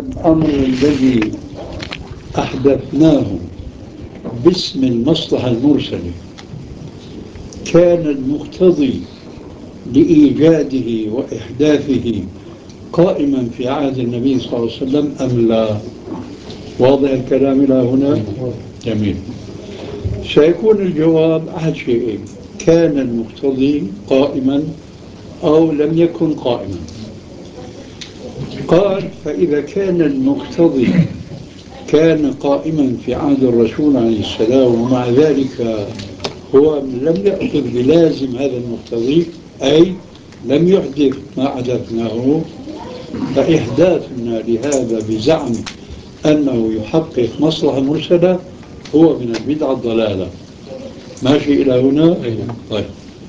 الأمر الذي أحدثناه باسم المصلحة المرسلة كان المقتضي لإيجاده وإحداثه قائما في عهد النبي صلى الله عليه وسلم أم لا؟ واضح الكلام إلى هنا؟ جميل. سيكون الجواب أحد شيئين: كان المقتضي قائما أو لم يكن قائما. قال: فإذا كان المقتضي كان قائما في عهد الرسول عليه السلام ومع ذلك هو لم يأخذ بلازم هذا المقتضي، أي لم يحدث ما حدثناه، فإحداثنا لهذا بزعم أنه يحقق مصلحة مرسلة هو من البدعة الضلالة. ماشي إلى هنا؟ طيب.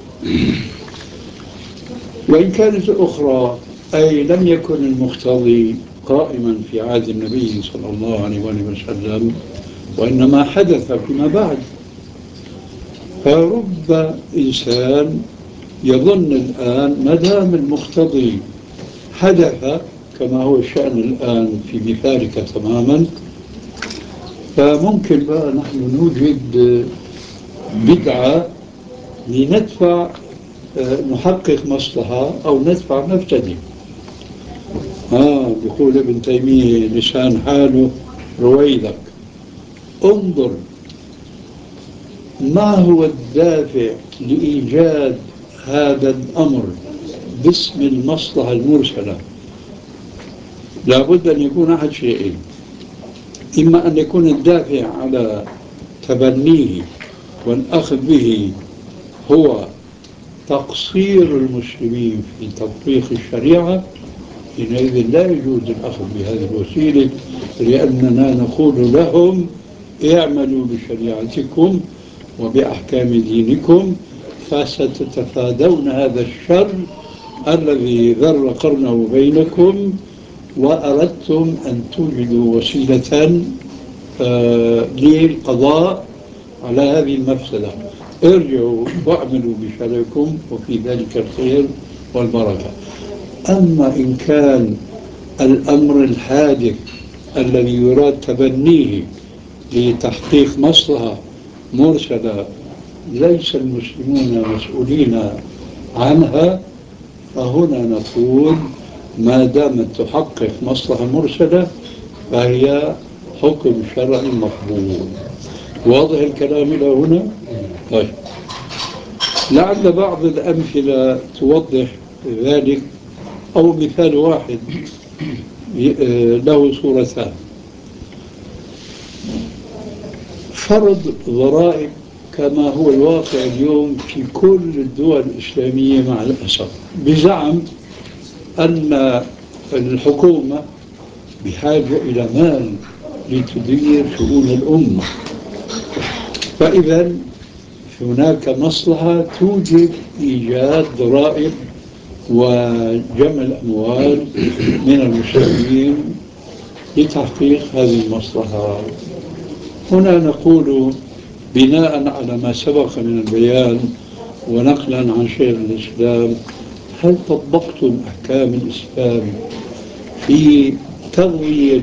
وإن كانت الأخرى أي لم يكن المقتضي قائما في عهد النبي صلى الله عليه وسلم وإنما حدث فيما بعد، فرب إنسان يظن الآن ما دام المقتضي حدث كما هو الشأن الآن في مثالك تماما، فممكن بقى نحن نوجد بدعة لندفع نحقق مصلحة أو ندفع مفسدة. بيقول ابن تيمية لسان حاله رويدك. انظر ما هو الدافع لإيجاد هذا الأمر باسم المصلحة المرسلة. لابد أن يكون أحد شيئين: إما أن يكون الدافع على تبنيه والأخذ به هو تقصير المسلمين في تطبيق الشريعة، حينئذ لا يجوز الأخذ بهذه الوسيلة، لأننا نقول لهم اعملوا بشريعتكم وبأحكام دينكم فستتفادون هذا الشر الذي ذر قرنه بينكم، وأردتم أن توجدوا وسيلة للقضاء على هذه المفسدة. ارجعوا واعملوا بشرعكم وفي ذلك الخير والبركة. أما إن كان الأمر الحادث الذي يراد تبنيه لتحقيق مصلحة مرسلة ليس المسلمون مسؤولين عنها، فهنا نقول ما دامت تحقق مصلحة مرسلة فهي حكم شرعي مقبول. واضح الكلام إلى هنا؟ طيب، لعل بعض الأمثلة توضح ذلك، أو مثال واحد له صورتان. فرض ضرائب كما هو الواقع اليوم في كل الدول الإسلامية مع الأسف، بزعم أن الحكومة بحاجة إلى مال لتدير شؤون الأمة، فإذا هناك مصلحة توجب إيجاد ضرائب وجمع الأموال من المسلمين لتحقيق هذه المصلحة. هنا نقول بناء على ما سبق من البيان ونقلا عن شيخ الإسلام: هل طبقتم أحكام الإسلام في تغذية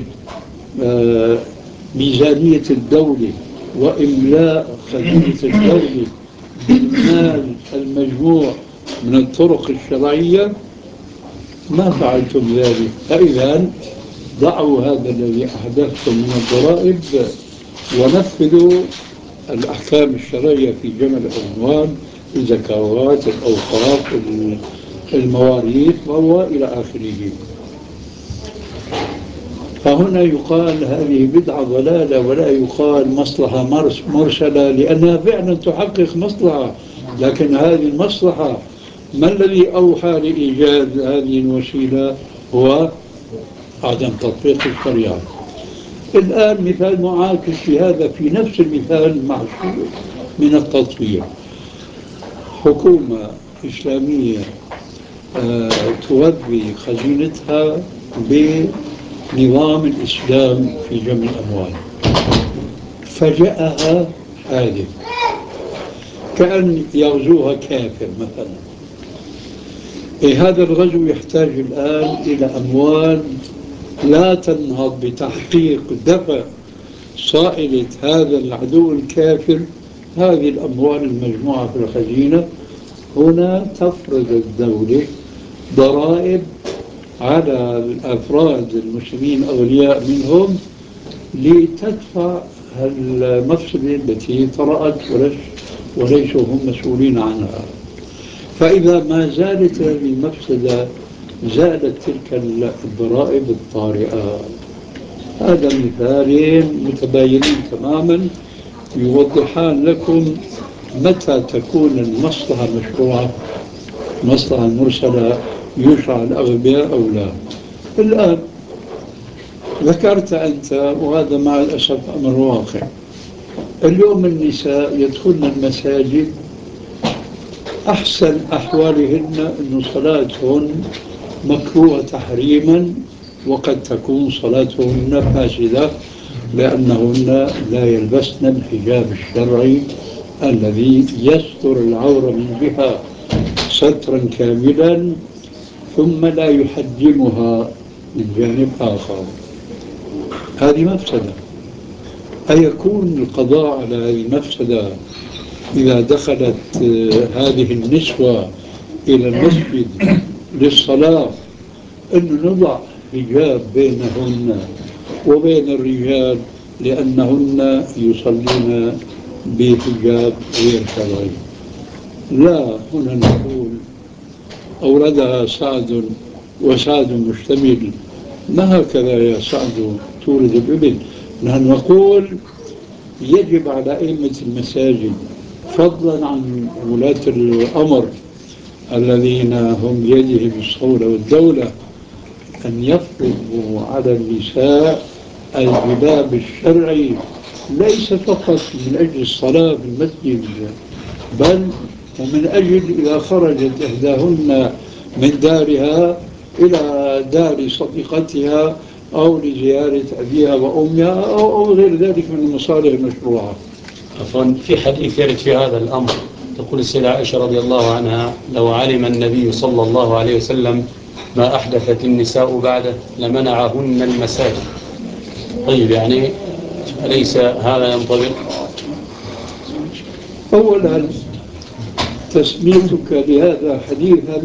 ميزانية الدولة وإملاء خزينة الدولة بالمال المجموع من الطرق الشرعية؟ ما فعلتم ذلك. فإذا ضعوا هذا الذي أحدثتم من الضرائب ونفذوا الأحكام الشرعية في جمع الأموال، الزكوات، الأوقاف، المواريث وإلى آخره. فهنا يقال هذه بدعة ضلالة، ولا يقال مصلحة مرسلة، لأنها فعلا تحقق مصلحة، لكن هذه المصلحة ما الذي أوحى لإيجاد هذه الوسيلة؟ هو عدم تطبيق الشريعة. الآن مثال معاكس في هذا، في نفس المثال معشور من التطوير: حكومة إسلامية تغذي خزينتها بنظام الإسلام في جمع الأموال، فجاءها حادث كأن يغزوها كافر مثلا. هذا الغزو يحتاج الآن إلى أموال لا تنهض بتحقيق دفع صائلة هذا العدو الكافر هذه الأموال المجموعة في الخزينة، هنا تفرض الدولة ضرائب على الأفراد المسلمين أغنياء منهم لتدفع المفسدة التي طرأت وليسوا هم مسؤولين عنها. فإذا ما زالت هذه المفسدة زادت تلك الضرائب الطارئة. هذا مثالين متباينين تماما يوضحان لكم متى تكون المصلحة مشروعة، المصلحة المرسلة يشرع الأغبياء أو لا. الآن ذكرت أنت، وهذا مع الأسف أمر واقع، اليوم النساء يدخلن المساجد أحسن أحوالهن أن صلاتهن مكروهة تحريما، وقد تكون صلاتهن فاسدة لأنهن لا يلبسن الحجاب الشرعي الذي يستر العورة من جهة سترا كاملا ثم لا يحجمها من جانب آخر. هذه مفسدة. أيكون القضاء على هذه المفسدة إذا دخلت هذه النسوة إلى المسجد للصلاة أن نضع حجاب بينهن وبين الرجال لأنهن يصلين بحجاب غير شرعي؟ لا، هنا نقول أوردها سعد وسعد مشتمل. ما هكذا يا سعد تورد الإبل. نحن نقول يجب على أئمة المساجد فضلا عن ولاة الأمر الذين هم بيدهم الصولة والدولة أن يفرضوا على النساء الجباب الشرعي، ليس فقط من أجل الصلاة في المسجد، بل ومن أجل إذا خرجت إحداهن من دارها إلى دار صديقتها أو لزيارة أبيها وأمها أو غير ذلك من المصالح المشروعة. عفوا، في حديث يرد في هذا الأمر، تقول السيدة عائشة رضي الله عنها: لو علم النبي صلى الله عليه وسلم ما أحدثت النساء بعده لمنعهن المساجد. طيب، يعني أليس هذا ينطبق؟ أولا تسميتك لهذا حديثا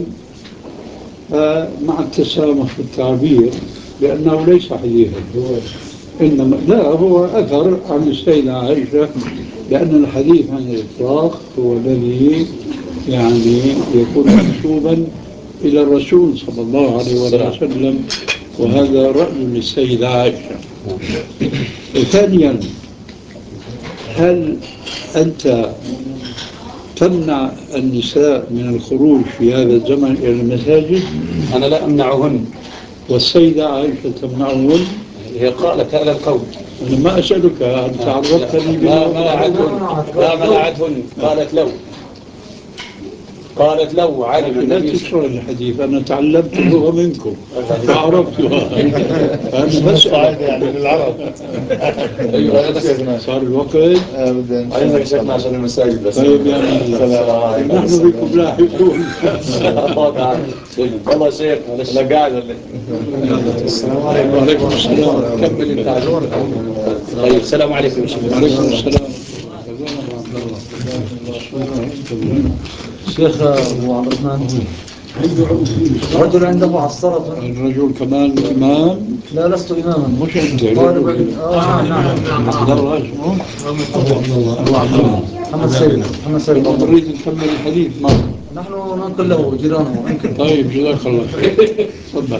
مع التسامح في التعبير لأنه ليس حديثا، إنما لا هو أثر عن السيدة عائشة، لأن الحديث عن الإطلاق هو الذي يعني يكون منسوبا إلى الرسول صلى الله عليه وسلم، وهذا رأي للسيدة عائشة. ثانيا، هل أنت تمنع النساء من الخروج في هذا الزمن إلى المساجد؟ أنا لا أمنعهن. والسيدة عائشة تمنعهن؟ هي قالت هذا القول. أنا ما أسألك، أنت عرفتني لا منعتهن. قالت لو علم لا النبي. تشرح الحديث، أنا تعلمت اللغة منكم فعرفتها. أنا بسأل يعني بالعرب. أيوة صار الوقت. عايزك شيخنا عشان المساجد بس. طيب يعني نحن بكم لاحقون. والله شيخ أنا قاعد ولا السلام عليكم. وعليكم السلام. كمل التعليم. طيب، السلام عليكم. وعليكم السلام. شيخ أبو عبد الرحمن، رجل عنده عصرة. الرجل كمان إمام؟ لا، لست إماما. مش أنت طالب. نعم. الله اسمه محمد سيد. نريد نكمل الحديث معه. نحن ننقل له جيرانه. طيب جزاك الله خير. تفضل.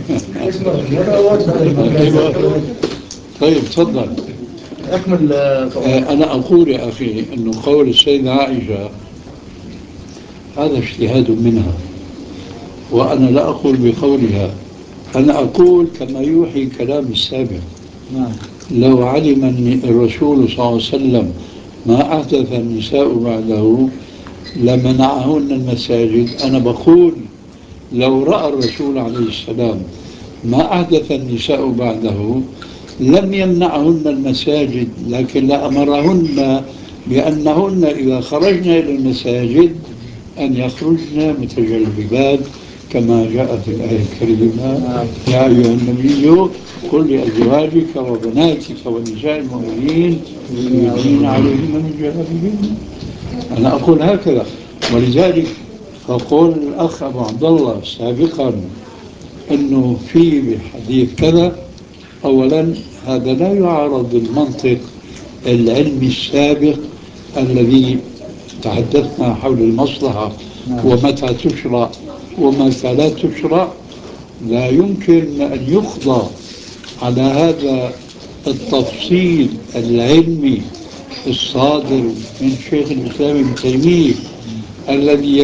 طيب تفضل. أكمل. أنا أقول يا أخي أنه قول السيدة عائشة هذا اجتهاد منها، وأنا لا أقول بقولها، أنا أقول كما يوحي كلام السابق. لو علم الرسول صلى الله عليه وسلم ما أحدث النساء بعده لمنعهن المساجد. أنا بقول لو رأى الرسول عليه السلام ما أحدث النساء بعده لم يمنعهن المساجد، لكن لأمرهن بأنهن إذا خرجن إلى المساجد أن يخرجن متجلبات كما جاء في الآية الكريمة يا أيها النبي قل لأزواجك وبناتك ونساء المؤمنين يدنين عليهن من جلابيبهن. أنا أقول هكذا. ولذلك أقول الأخ أبو عبد الله سابقا أنه في حديث كذا. أولا هذا لا يعارض المنطق العلمي السابق الذي تحدثنا حول المصلحة ومتى تشرع ومتى لا تشرع. لا يمكن أن يخضع على هذا التفصيل العلمي الصادر من شيخ الإسلام ابن تيمية الذي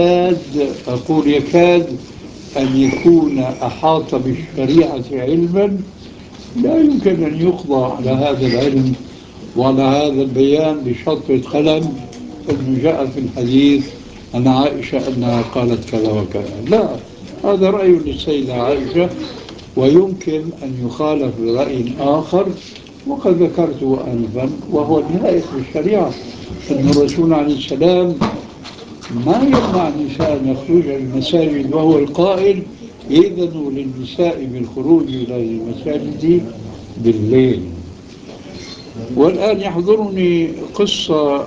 يكاد أن يكون أحاط بالشريعة علما. لا يمكن أن يخضع على هذا العلم وعلى هذا البيان بشطرة قلم أنه جاء في الحديث أن عائشة أنها قالت كذا وكذا. لا، هذا رأي للسيدة عائشة ويمكن أن يخالف برأي آخر. وقد ذكرته آنفا وهو النائق بالشريعة أن الرسول عليه السلام ما يمنع النساء أن يخرجن المساجد وهو القائل إذنوا للنساء بالخروج إلى المساجد بالليل. والآن يحضرني قصة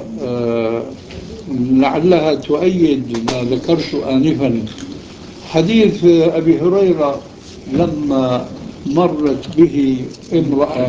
لعلها تؤيد ما ذكرت آنفا. حديث أبي هريرة لما مرت به امرأة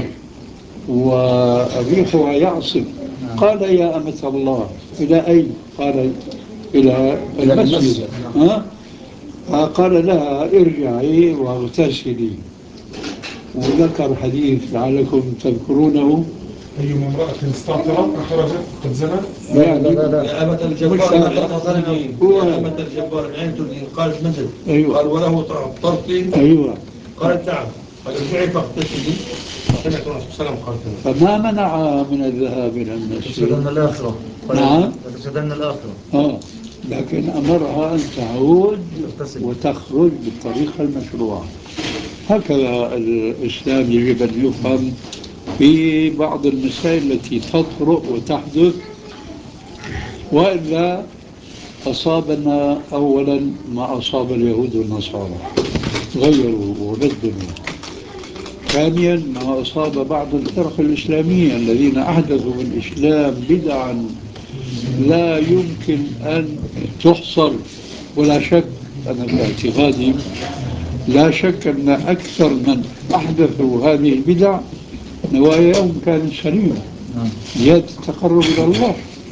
وريحها يعصف قال يا أمة الله إلى أين؟ قال إلى المسجد. قال لها ارجعي واغتسلي. وذكر حديث لعلكم تذكرونه. أي امرأة استعطرت خرجت قد زنت؟ لا يا أمة الجبار يا أمة الجبار قالت نزل. أيوة. قال وله طرق. أيوة. قالت نعم. قال ارجعي فاغتسلي. سمعت الرسول صلى الله عليه وسلم. فما منع من الذهاب إلى المسجد؟ تشهدن الآخرة. نعم. تشهدن الآخرة. لكن أمرها أن تعود وتخرج بالطريقة المشروعة. هكذا الإسلام يجب أن يفهم في بعض المسائل التي تطرأ وتحدث. وإلا أصابنا أولا ما أصاب اليهود والنصارى، غيروا وبدلوا. ثانيا ما أصاب بعض الفرق الإسلامية الذين أحدثوا بالإسلام بدعا لا يمكن أن تحصر. ولا شك أنا باعتقادي لا شك أن أكثر من أحدثوا هذه البدع نواياهم كانت سليمة، زيادة التقرب إلى الله.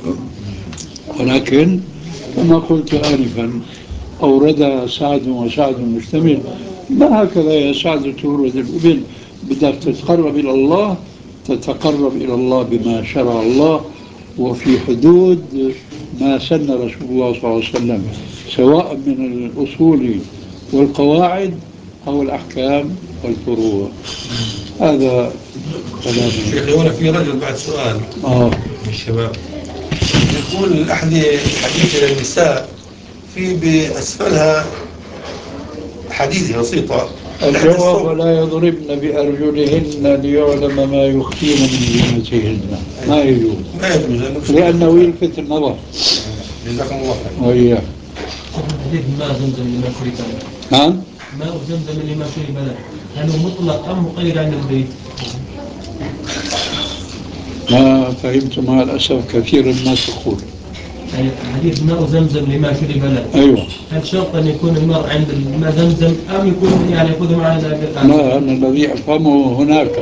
ولكن كما قلت آنفا أوردها سعد وسعد مشتمل. ما هكذا يا سعد تورد الإبل؟ بدك تتقرب إلى الله تتقرب إلى الله بما شرع الله وفي حدود ما سن رسول الله صلى الله عليه وسلم، سواء من الأصول والقواعد أو الأحكام والفروع. هذا كلام شيخي هنا في رجل بعد سؤال من الشباب يقول الحديث إلى النساء في بأسفلها حديث بسيطة. الجواب ولا يضربن بأرجلهن ليعلم ما يخفين من زينتهن. ما يجوز لأنه يلفت النظر. جزاكم الله خير. وإياك. حديث ماء زمزم لما شرب له. نعم. ماء زمزم لما شرب له، هل هو مطلق أم مقيد عند البيت؟ ما فهمت مع الأسف كثيرا ما تقول. يعني حديث ماء زمزم لما شرب له. أيوة. هل شرط أن يكون المرء عند الماء زمزم أم يكون يعني يأخذ معنا لا، أنا الذي أفهمه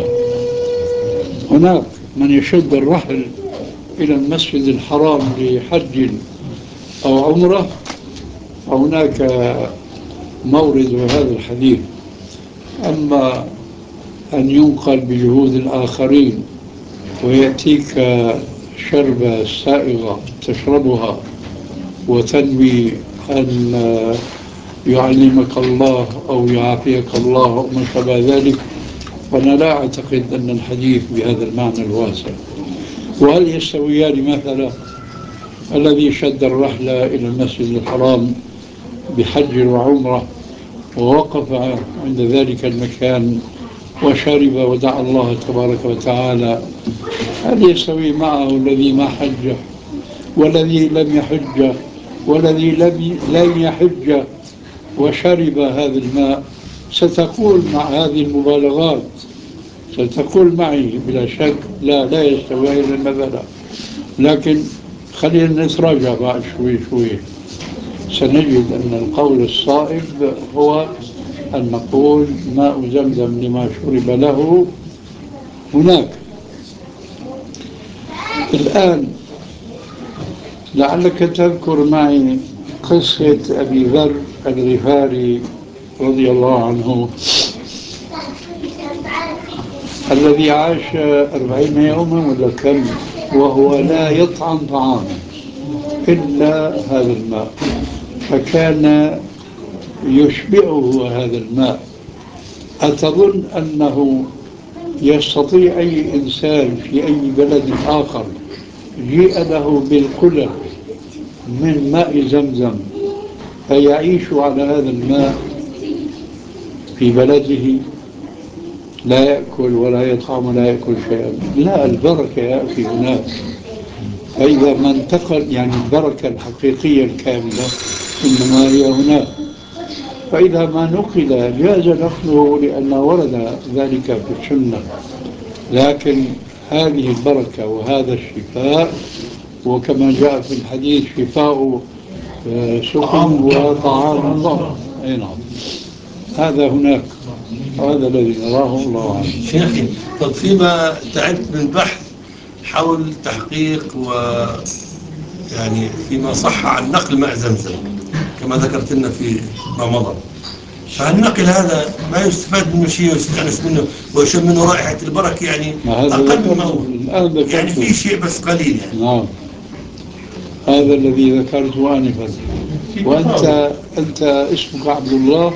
هناك من يشد الرحل إلى المسجد الحرام لحج أو عمرة، فهناك مورد هذا الحديث. أما أن ينقل بجهود الآخرين ويأتيك شربة سائغة تشربها وتنوي أن يعلمك الله أو يعافيك الله أو ما شابه ذلك، فأنا لا أعتقد أن الحديث بهذا المعنى الواسع. وهل يستويان مثلا الذي شد الرحلة إلى المسجد الحرام بحج وعمرة ووقف عند ذلك المكان وشرب ودعا الله تبارك وتعالى، هل يستوي معه الذي ما حج والذي لم يحج والذي لم يحج وشرب هذا الماء ستقول مع هذه المبالغات، ستقول معي بلا شك لا يستوي إلا المذلة. لكن خلينا نتراجع بعد شوي شوي، سنجد أن القول الصائب هو أن نقول ماء زمزم لما شرب له هناك. الآن لعلك تذكر معي قصة أبي ذر الغفاري رضي الله عنه، الذي عاش 40 يوما ولا كم وهو لا يطعم طعاما إلا هذا الماء، فكان يشبعه هذا الماء. أتظن أنه يستطيع أي إنسان في أي بلد آخر جيء له بالقلل من ماء زمزم فيعيش على هذا الماء في بلده، لا يأكل ولا يطعم ولا يأكل شيئا؟ لا، البركة يا أخي هناك. فإذا ما انتقل يعني البركة الحقيقية الكاملة إنما هي هناك. فإذا ما نقل جاز نقله لأن ورد ذلك في السنة، لكن هذه البركة وهذا الشفاء، وكما جاء في الحديث شفاء سقم وطعام الله. أي نعم، هذا هناك، هذا الذي نراه الله عنه. شيخي، طب فيما تعبت من بحث حول تحقيق يعني فيما صح عن نقل ماء زمزم كما ذكرت لنا في ما مضى، فالنقل هذا ما يستفاد منه شيء ويستأنس منه ويشم منه رائحة البركة، يعني أقل مما هو يعني في شيء بس قليل يعني. نعم، هذا الذي ذكرته آنفا. وأنت اسمك عبد الله،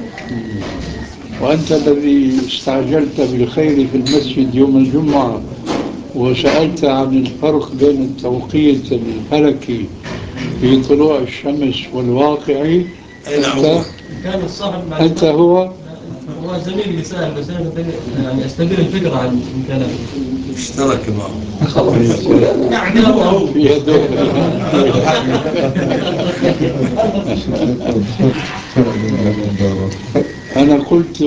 وأنت الذي استعجلت بالخير في المسجد يوم الجمعة وسألت عن الفرق بين التوقيت الفلكي في طلوع الشمس والواقعي. كان الصاحب أنت هو زميل اللي سأل، بس أنا يعني أستبين الفكرة عن كلامه. اشترك معه خلاص يعني هو في يدوك. أنا قلت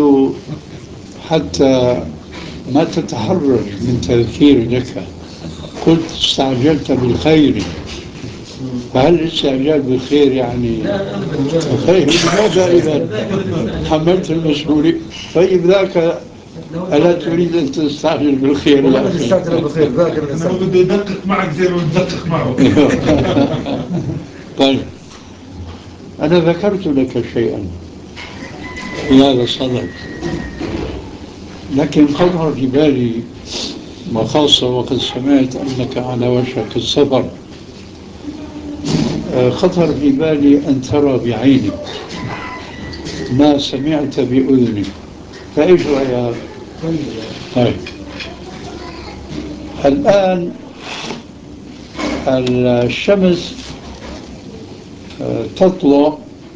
حتى ما تتحرج من تذكير لك، قلت استعجلت بالخير، فهل الاستعجال بالخير يعني خير؟ ماذا إذا حملت المسؤولية؟ طيب ذاك ألا تريد أن تستعجل بالخير؟ والله من يستعجل بالخير ذاك أنه بده يدقق معك زي ما بتدقق معه. طيب، أنا ذكرت لك شيئا في هذا الصدد، لكن خطر في بالي، وخاصة وقد سمعت أنك على وشك السفر، خطر في بالي أن ترى بعينك ما سمعت بأذنك، فإيش رأيك؟ طيب، الآن الشمس تطلع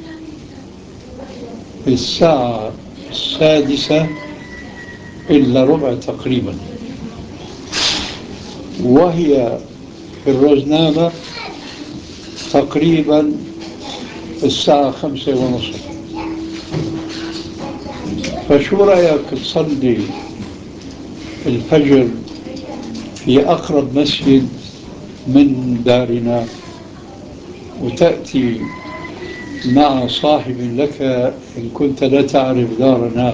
في الساعة 6:06 إلا ربع تقريبا، وهي في الرزنامة تقريبا الساعة 5:30. فشو رأيك تصلي الفجر في أقرب مسجد من دارنا، وتأتي مع صاحب لك إن كنت لا تعرف دارنا،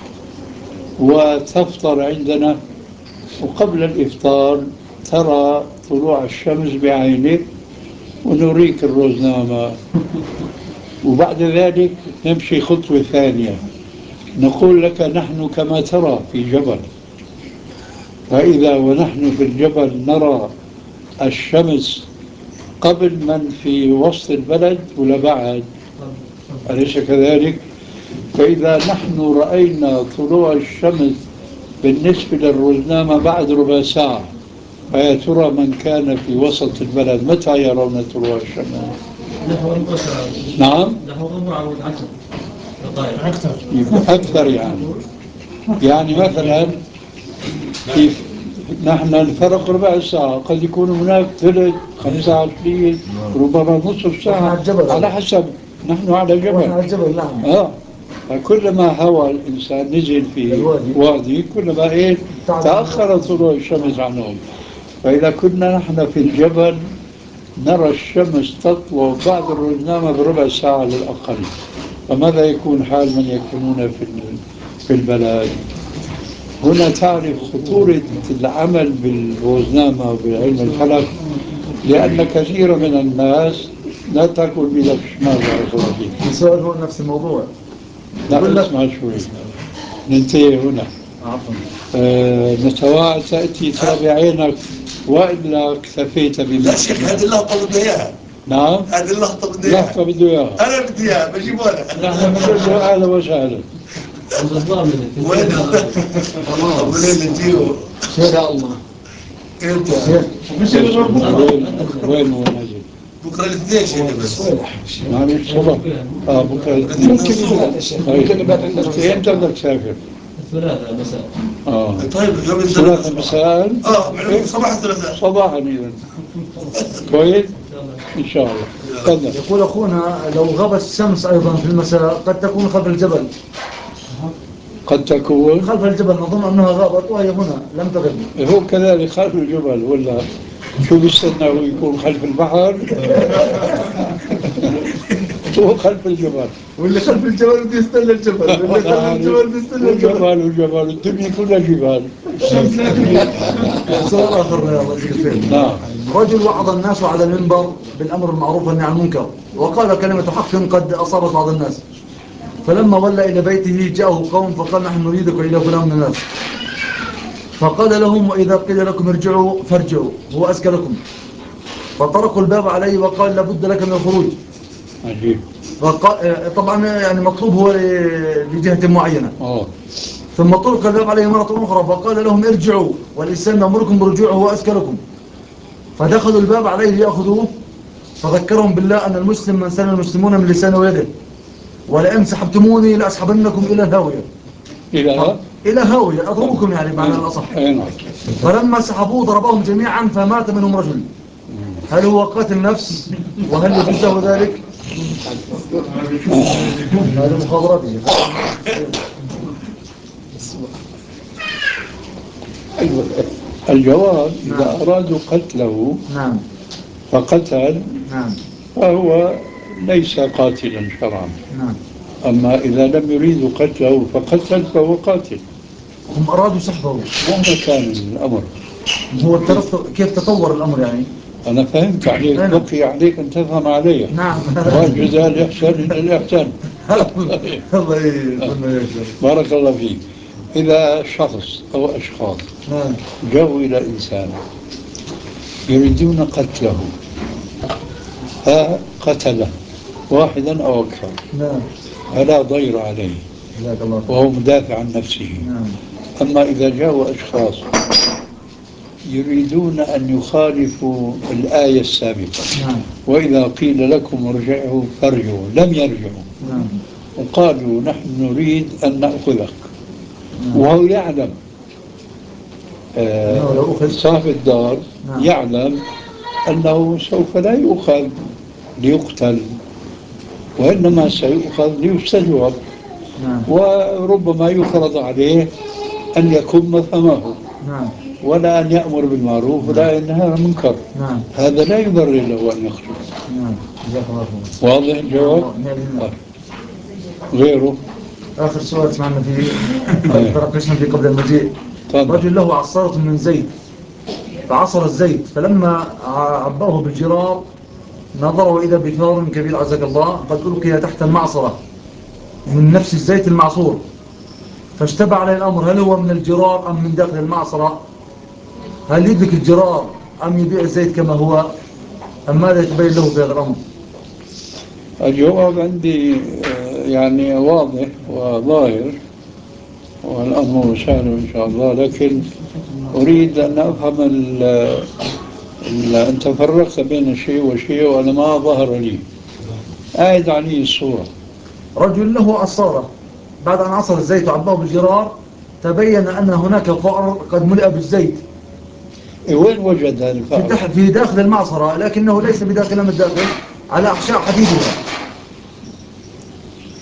وتفطر عندنا، وقبل الإفطار ترى طلوع الشمس بعينك ونريك الرزنامة، وبعد ذلك نمشي خطوة ثانية، نقول لك نحن كما ترى في جبل، فإذا ونحن في الجبل نرى الشمس قبل من في وسط البلد ولا بعد؟ أليس كذلك؟ فإذا نحن رأينا طلوع الشمس بالنسبة للرزنامة بعد ربع ساعة، فيا ترى من كان في وسط البلد متى يرون طلوع الشمس؟ نعم؟ أكثر يعني مثلا كيف نحن الفرق ربع ساعة، قد يكون هناك ثلث 25 ربما نصف ساعة على حسب نحن على واحنا جبل. على الجبل نعم. فكلما هوى الإنسان نزل في وادي كلما تأخر طلوع الشمس عنهم. فإذا كنا نحن في الجبل نرى الشمس تطلع بعد الرزنامة بربع ساعة للأقل، فماذا يكون حال من يكونون في البلد؟ هنا تعرف خطورة العمل بالروزنامة وبعلم الفلك، لأن كثير من الناس لا تأكل بيدك الشمال. السؤال هو نفس الموضوع. لا اسمع شوي، ننتهي هنا. نتواعد تأتي ترى بعينك وإلا اكتفيت بما. لا شيخ هذه اللقطة بدنا إياها. نعم هذه اللقطة بدنا إياها. لحظة بده إياها. أنا بدي إياها بجيبها لك. نحن بنقول له أهلا وسهلا. وين أبو ليلى جيو. شاء الله. أنت وين هو نازل؟ بكرة الاثنين شيء بس. معلش صبح. بكرة الاثنين. ممكن يبقى عندك. أنت بدك تسافر؟ الثلاثاء مساء. طيب يوم الثلاثاء مساء. صباح الثلاثاء. صباحا إذا. كويس؟ إن شاء الله. تفضل. يقول أخونا لو غابت الشمس أيضا في المساء قد تكون خلف الجبل. قد تكون خلف الجبل نظن أنها غابت وهي هنا لم تغب. هو كذلك خلف الجبل ولا شو بيستنى هو يكون خلف البحر؟ هو خلف الجبل. واللي خلف الجبل بده يستنى الجبل، واللي خلف الجبل بده يستنى الجبل. والجبل الدنيا كلها جبال. سؤال آخر يا رجل. نعم. رجل وعظ الناس على المنبر بالأمر المعروف والنهي عن المنكر، وقال كلمة حق قد أصابت بعض الناس، فلما ولى إلى بيته جاءه قوم فقال نحن نريدك إلى فلان من الناس، فقال لهم وإذا قيل لكم ارجعوا فارجعوا هو أزكى لكم، فطرقوا الباب عليه وقال لابد لك من الخروج. عجيب. طبعا يعني مطلوب هو لجهة معينة. ثم طرق الباب عليه مرة أخرى فقال لهم ارجعوا والإسلام يأمركم برجوعه هو أزكى لكم، فدخلوا الباب عليه ليأخذوه، فذكرهم بالله أن المسلم من سلم المسلمون من لسانه ويده، ولئن سحبتموني لأسحبنكم إلى الهاوية. إلى هاوية أضربكم يعني بمعنى الأصح. فلما سحبوه ضربهم جميعا فمات منهم رجل. هل هو قاتل نفس وهل يجوز له ذلك؟ هذه مخابراتي. الجواب إذا أرادوا قتله فقتل فهو ليس قاتلا شرعا. أما إذا لم يريدوا قتله فقتل فهو قاتل. هم أرادوا سحبه. مهما كان الأمر. هو كيف تطور الأمر يعني؟ أنا فهمت عليك. بقي عليك أن تفهم علي. نعم. والجزاء الإحسان إلا الإحسان. بارك الله فيك. إذا شخص أو أشخاص جاءوا إلى إنسان يريدون قتله فقتله واحدا أو أكثر فلا ضير عليه وهو مدافع عن نفسه. أما إذا جاءوا أشخاص يريدون أن يخالفوا الآية السابقة وإذا قيل لكم ارجعوا فارجعوا لم يرجعوا وقالوا نحن نريد أن نأخذك وهو يعلم صاحب الدار يعلم أنه سوف لا يؤخذ ليقتل وإنما سيؤخذ ليستجوب وربما يفرض عليه أن يكون مفهمه ولا أن يأمر بالمعروف ولا ينهى عن المنكر. هذا لا يبرر له أن يخرج. واضح الجواب؟ غيره. آخر سؤال سمعنا فيه تركشنا فيه قبل المجيء. رجل له عصارة من زيت فعصر الزيت فلما عباه بالجرار نظروا إذا بثار كبير عزك الله قد ألقي تحت المعصرة من نفس الزيت المعصور، فاشتبع عليه الأمر هل هو من الجرار أم من داخل المعصرة؟ هل يدرك الجرار أم يبيع الزيت كما هو أم ماذا يتبين له في هذا الأمر؟ الجواب عندي يعني واضح وظاهر والأمر سهل إن شاء الله، لكن أريد أن أفهم أنت فرقت بين شيء وشيء وأنا ما ظهر لي. أعد علي الصورة. رجل له عصارة بعد أن عصر الزيت وعباه بالجرار تبين أن هناك فأر قد ملئ بالزيت. وين وجد هذا الفأر؟ في داخل المعصرة لكنه ليس بداخلها من الداخل على أحشاء حديدها.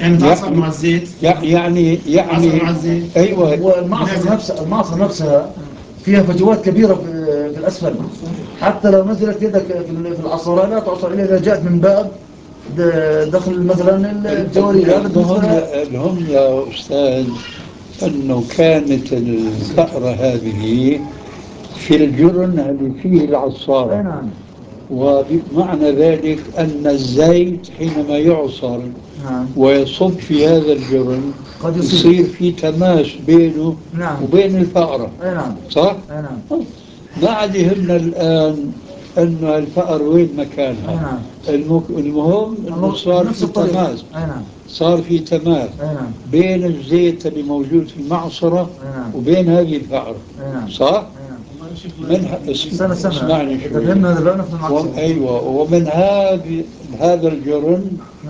يعني تعصر مع الزيت. يعني تعصر مع الزيت. أيوة. والمعصر نفسها فيها فجوات كبيرة في الأسفل، حتى لو نزلت يدك في العصارة لا تعصر إلا إذا جاءت من باب دخل مثلا الجواري. هذا الهم يا أستاذ أنه كانت الفأرة هذه في الجرن اللي فيه العصارة. نعم. ومعنى ذلك أن الزيت حينما يعصر ويصب في هذا الجرن قد يصير في تماس بينه وبين الفأرة. نعم. صح؟ نعم. ما عاد يهمنا الآن أنه الفأر وين مكانها. المهم أنه صار في تماس. صار في تماس بين الزيت اللي موجود في المعصرة وبين هذه الفأرة. صح؟ اسمعني شوي. أيوة. ومن هذا الجرن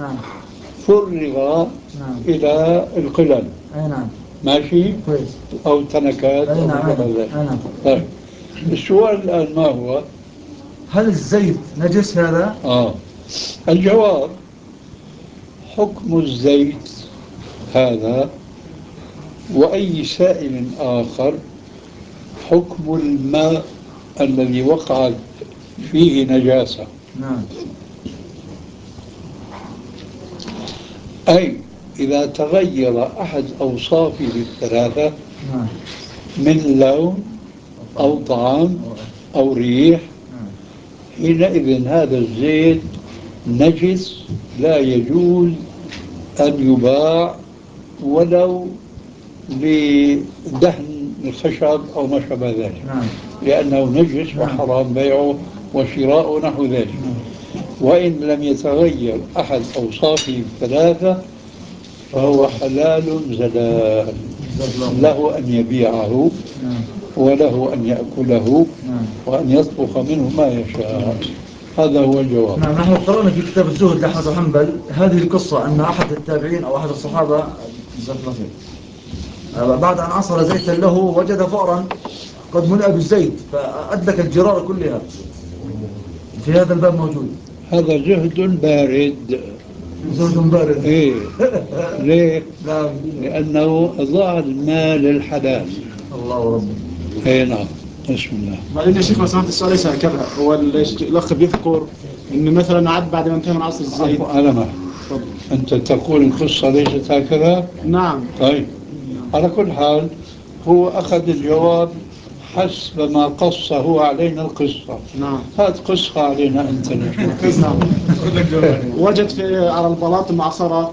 فرغ إلى القلل. ماشي؟ أو تنكات أو ذلك. طيب السؤال الآن ما هو؟ هل الزيت نجس هذا؟ الجواب حكم الزيت هذا وأي سائل آخر حكم الماء الذي وقعت فيه نجاسة. أي إذا تغير أحد أوصافه الثلاثة من لون أو طعام أو ريح حينئذ هذا الزيت نجس لا يجوز أن يباع ولو لدهن الخشب أو ما شابه ذلك. لأنه نجس وحرام بيعه وشراءه نحو ذلك. وإن لم يتغير أحد أوصافه الثلاثة فهو حلال زلال، له أن يبيعه وله أن يأكله وأن يطبخ منه ما يشاء. هذا هو الجواب. نحن قرأنا في كتاب الزهد لأحمد بن حنبل هذه القصة أن أحد التابعين أو أحد الصحابة بعد أن عصر زيتا له وجد فأرا قد ملأ بالزيت فأدلك الجرار كلها. في هذا الباب موجود. هذا زهد بارد. زهد بارد. إيه. ليه؟ لأنه ضاع المال الحلال. الله رب. إيه نعم. بسم الله. بعدين يا شيخ لو سمحت السؤال ليس هكذا. هو الأخ بيذكر إن مثلا عاد بعد ما انتهى من عصر الزيت. على ما أنت تقول القصة ليست هكذا؟ نعم. طيب على كل حال هو أخذ الجواب حسب ما قصه علينا القصة. نعم. هات قصة علينا أنت نشوف. نعم. وجد على البلاط المعصرة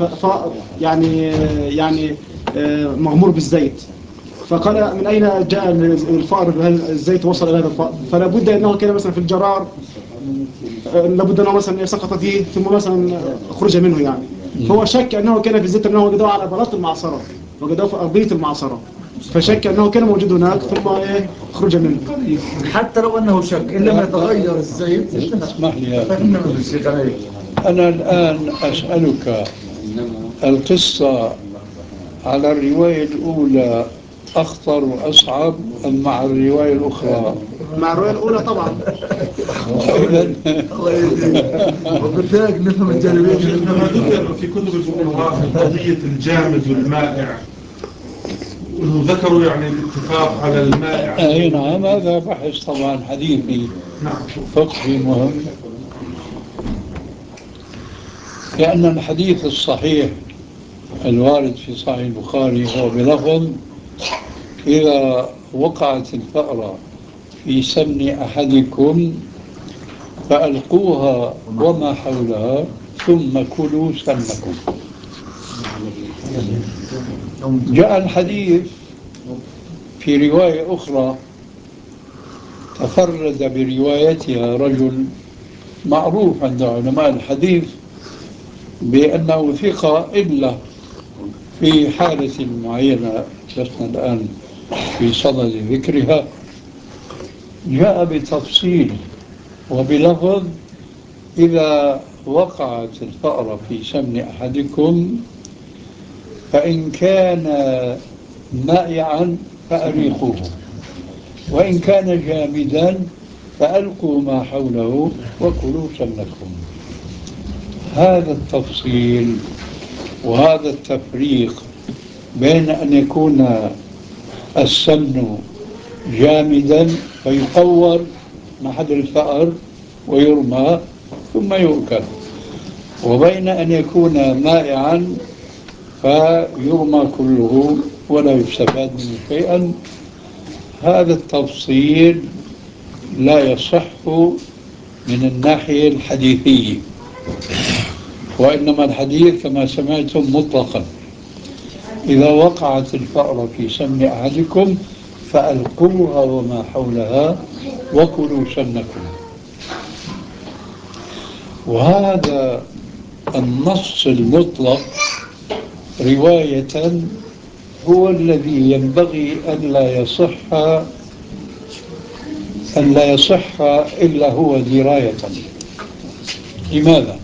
يعني مغمور بالزيت، فقال من أين جاء الفأر بهذا الزيت وصل إلى هذا الفأر؟ فلا بد أنه كان مثلا في الجرار، لابد أنه مثلا سقط فيه ثم مثلا خرج منه يعني. فهو شك أنه كان في الزيت أنه وجده على بلاط المعصرة، وجده في أرضية المعصرة، فشك أنه كان موجود هناك ثم خرج منه. حتى لو أنه شك إن لم يتغير الزيت. اسمح لي أنا الآن أسألك القصة على الرواية الأولى أخطر وأصعب أم مع الرواية الأخرى؟ مع الرواية الأولى طبعا. الله يهديك. وقلت لك نفهم الجانبين. إنما ذكر في كتب الفقهاء قضية الجامد والمائع، وذكروا يعني الاتفاق على المائع. أي نعم هذا بحث طبعا حديثي فقهي مهم، لأن الحديث الصحيح الوارد في صحيح البخاري هو بلفظ إذا وقعت الفأرة في سمن أحدكم فألقوها وما حولها ثم كلوا سمكم. جاء الحديث في رواية أخرى تفرد بروايتها رجل معروف عند علماء الحديث بأنه ثقة إلا في حالة معينة لسنا الآن في صدد ذكرها، جاء بتفصيل وبلفظ إذا وقعت الفأرة في سمن أحدكم فإن كان مائعا فأريقوه وإن كان جامدا فألقوا ما حوله وكلوا سمنكم. هذا التفصيل وهذا التفريق بين أن يكون السمن جامدا فيقور محل الفأر ويرمى ثم يؤكل، وبين أن يكون مائعا فيرمى كله ولا يستفاد منه شيئا. هذا التفصيل لا يصح من الناحية الحديثية، وإنما الحديث كما سمعتم مطلقا: إذا وقعت الفأرة في سمن أحدكم فألقوها وما حولها وكلوا سمنكم. وهذا النص المطلق رواية هو الذي ينبغي أن لا يصح إلا هو دراية. لماذا؟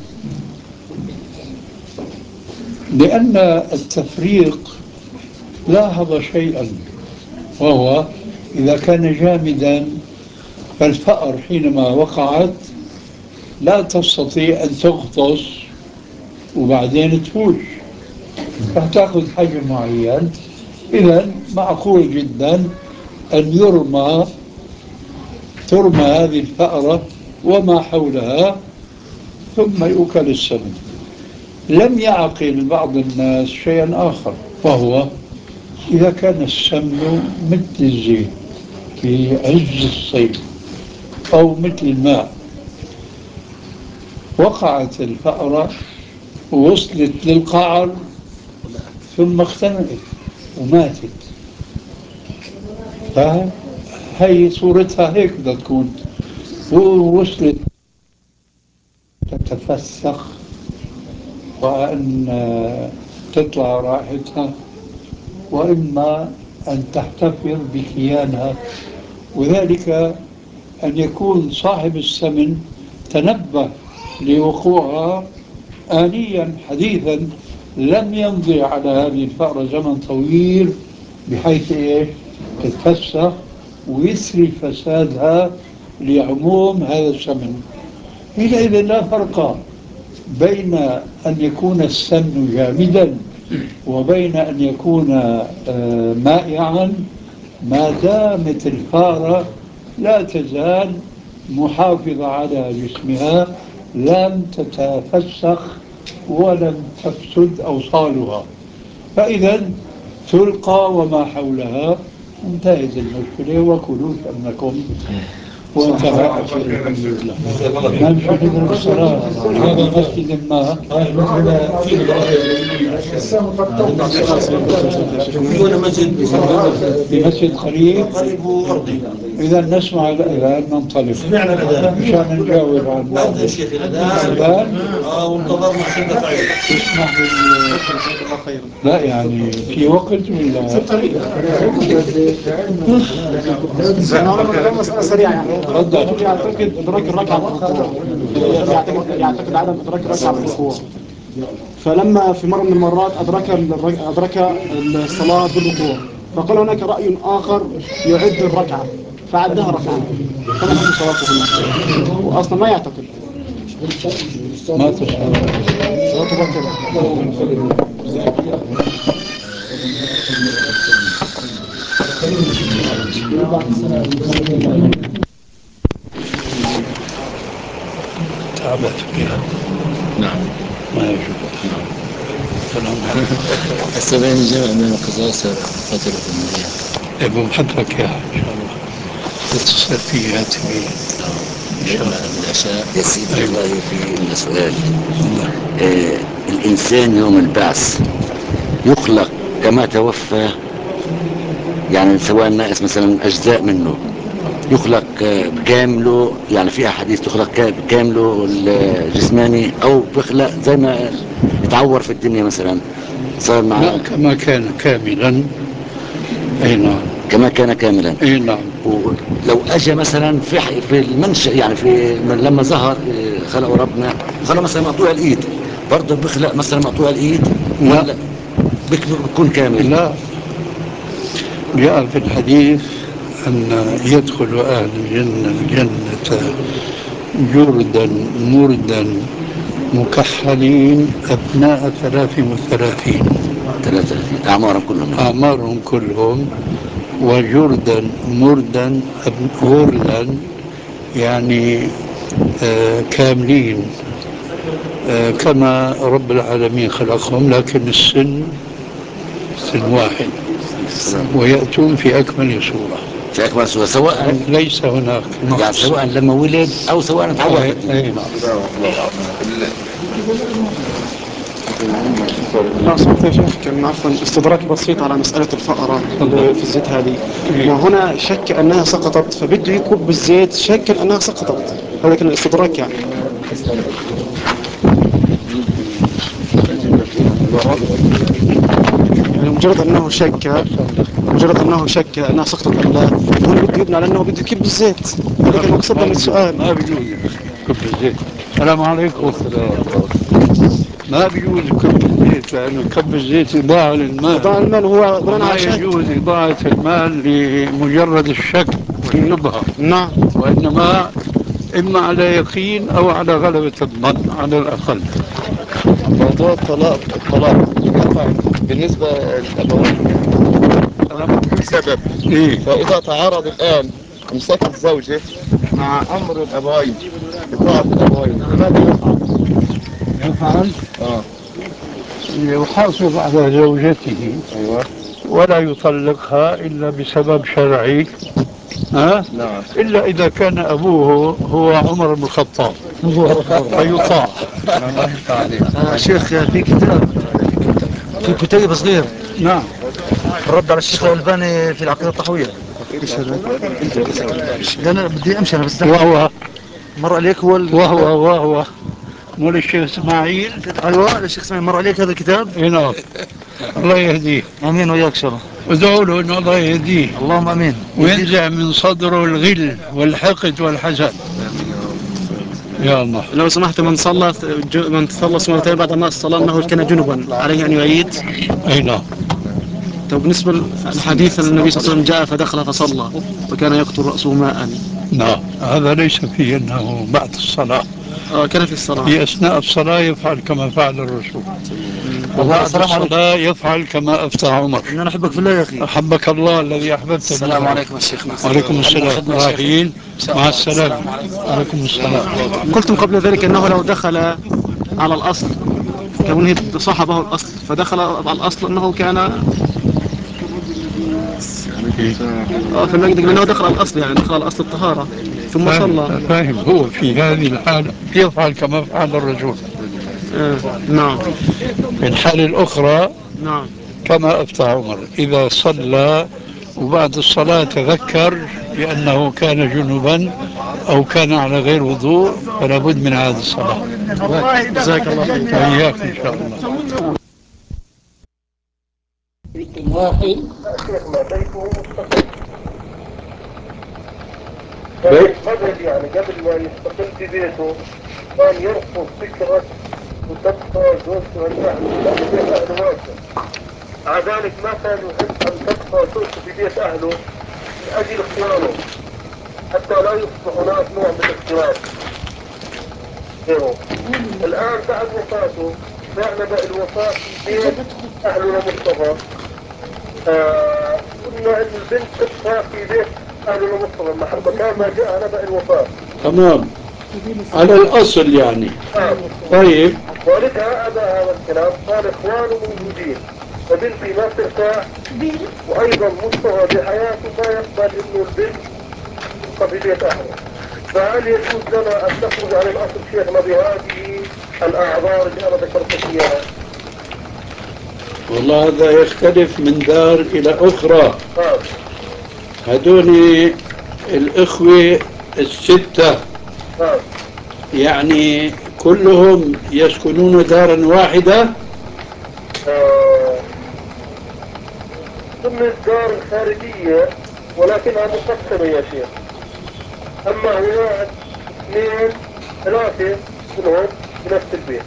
لأن التفريق لاحظ شيئا، وهو إذا كان جامدا فالفأر حينما وقعت لا تستطيع أن تغطس وبعدين تفوش، فتأخذ حجم معين. إذن معقول جدا أن ترمى هذه الفأرة وما حولها ثم يؤكل السمن. لم يعقل بعض الناس شيئا آخر، وهو إذا كان السمن مثل الزيت في عز الصيف أو مثل الماء، وقعت الفأرة ووصلت للقعر ثم اختنقت وماتت، فهي صورتها هيك بدها تكون، ووصلت تتفسخ وأن تطلع رائحتها، وإما أن تحتفظ بكيانها. وذلك أن يكون صاحب السمن تنبه لوقوعها آنيا حديثا، لم يمضي على هذه الفأرة زمن طويل بحيث تتفسخ ويسري فسادها لعموم هذا السمن. حينئذ لا فرق بين أن يكون السمن جامدا وبين أن يكون مائعا، ما دامت الفارة لا تزال محافظة على جسمها، لم تتفسخ ولم تفسد أوصالها، فإذا تلقى وما حولها، انتهت المشكلة وكلوا سمنكم وانتهى الحمد لله. نمشي نضرب الصلاة هذا مسجد ما في مسجد قريب وأرضي. إذا نسمع الأذان ننطلق سمعنا الأذان مشان نجاوب عن بعد يا شيخ الأذان وانتظرنا عشان نفعل. اسمح لي. لا يعني في وقت ولا في الطريق. مسألة سريعة يعني. يعتقد إدراك الركعة بالركوع، يعتقد عدم إدراك الركعة بالركوع، فلما في مرة من المرات أدرك الصلاة بالركوع، فقال هناك رأي آخر يعد الركعة فعدها ركعة، فما حكم صلاته هنا؟ وأصلا ما يعتقد ما تشعر صلاته باطلة. تعبت فيها. نعم ما يجوز. السبعين جمع من القصاص فترة المريح. ابو محبك يا إن شاء الله تتصل في هاتفي إن شاء الله. العشاء يا سيدي الله في سؤال. الإنسان يوم البعث يخلق كما توفى، يعني سواء ناقص مثلا أجزاء منه يخلق كامله، يعني في أحاديث تخلق كامله الجسماني، أو بيخلق زي ما يتعور في الدنيا مثلا صار معه. لا كما كان كاملا. أي نعم كما كان كاملا. أي نعم. ولو أجى مثلا في المنشأ، يعني في لما ظهر خلقه ربنا خلق مثلا مقطوع الإيد، برضه بيخلق مثلا مقطوع الإيد ولا بيكون كامل؟ لا، جاء في الحديث أن يدخل أهل الجنة الجنة جردا مردا مكحلين أبناء 33 أعمارهم كلهم وجردا مردا غرلا يعني كاملين كما رب العالمين خلقهم، لكن السن سن واحد ويأتون في أكمل صورة. سواء ليس هناك نقص، يعني سواء لما ولد أو سواء تعوض. لا صوت يا شيخ، كان عفوا استدراك بسيط على مسألة الفأرة اللي في الزيت هذه. وهنا شك أنها سقطت فبده يكب بالزيت شك أنها سقطت، هذا كان الاستدراك يعني. يعني مجرد أنه شك أنها سقطت أم لا، هنا بده يبني على أنه بده يكب بالزيت. هذا كان مقصد من السؤال. ما بيجوز كب الزيت. السلام عليكم. ما بيجوز كب الزيت، لأنه كب الزيت إضاعة للمال. إضاعة المال هو بناء ما على شك. يجوز إضاعة المال لمجرد الشك والشبهة. نعم. وإنما إما على يقين أو على غلبة الظن على الأقل. موضوع الطلاق يقع بالنسبة للأبوين بسبب فإذا تعارض الآن إمساك الزوجة مع أمر الأبوين إطاعة الأبوين ماذا يفعل؟ يحافظ على زوجته. أيوة. ولا يطلقها إلا بسبب شرعي. نعم. إلا إذا كان أبوه هو عمر بن الخطاب فيطاع. شيخ في كتاب صغير. نعم. الرد على الشيخ الألباني في العقيدة الطحوية. أنا بدي أمشي أنا بس. وهو مر عليك وهو مول الشيخ إسماعيل. أيوة الشيخ إسماعيل مر عليك هذا الكتاب. نعم. الله يهديه. آمين وياك شاء الله. ادعوا له إن الله يهديه. اللهم آمين. وينزع من صدره الغل والحقد والحسد. يا الله. لو سمحت من صلى مرتين بعد ما الصلاة أنه كان جنبا عليه أن يعيد. أي نعم. طب بالنسبة للحديث النبي صلى الله عليه وسلم جاء فدخل فصلى وكان يقطر رأسه ماء. نعم هذا ليس فيه أنه بعد الصلاة. كان في الصلاة. في أثناء الصلاة يفعل كما فعل الرسول. وبعد الصلاة يفعل كما أفتى عمر. أنا أحبك في الله يا أخي. أحبك الله الذي أحببتني. السلام عليكم يا شيخ. وعليكم السلام. راحين مع السلامة. وعليكم السلام. قلتم قبل ذلك أنه لو دخل على الأصل كونه صاحبه الأصل فدخل على الأصل أنه كان فالمجد أنه دخل على الأصل يعني دخل على أصل الطهارة ثم صلى. فاهم. هو في هذه الحالة يفعل كما فعل الرجل. نعم. في الحالة الأخرى نعم كما أفتى عمر إذا صلى وبعد الصلاة تذكر بأنه كان جنبا أو كان على غير وضوء فلا بد من هذه الصلاة. جزاك الله خير. وإياك إن شاء الله. واحد بدل يعني قبل ما يستقل في بيته كان يرفض فكرة وتبقى زوجته أهله واسع. مع ذلك ما كان يحب أن تبقى زوجته في بيت أهله لأجل اختياره حتى لا يصبح هناك نوع من الاختلاف. الآن بعد وفاته فعلا بقى الوفاة في بيت أهله لمصطفى. قلنا إن البنت تبقى في بيت أهله لمصطفى محبة كان ما جاء نبأ الوفاة. تمام على الأصل يعني. طيب والدها أبى هذا الكلام قال إخوانه موجودين فبنتي ما ترتاح وأيضا مصطفى بحياته ما يقبل إنه البنت تبقى في بيت أهله. فهل يجوز لنا أن نخرج عن الأصل شيخنا بهذه الأعذار اللي أنا ذكرت إياها؟ والله هذا يختلف من دار إلى أخرى. هدول الإخوة الستة يعني كلهم يسكنون دارا واحدة. ضمن الدار الخارجية ولكنها مقسمة يا شيخ. أما هو واحد اثنين ثلاثة منهم في نفس البيت.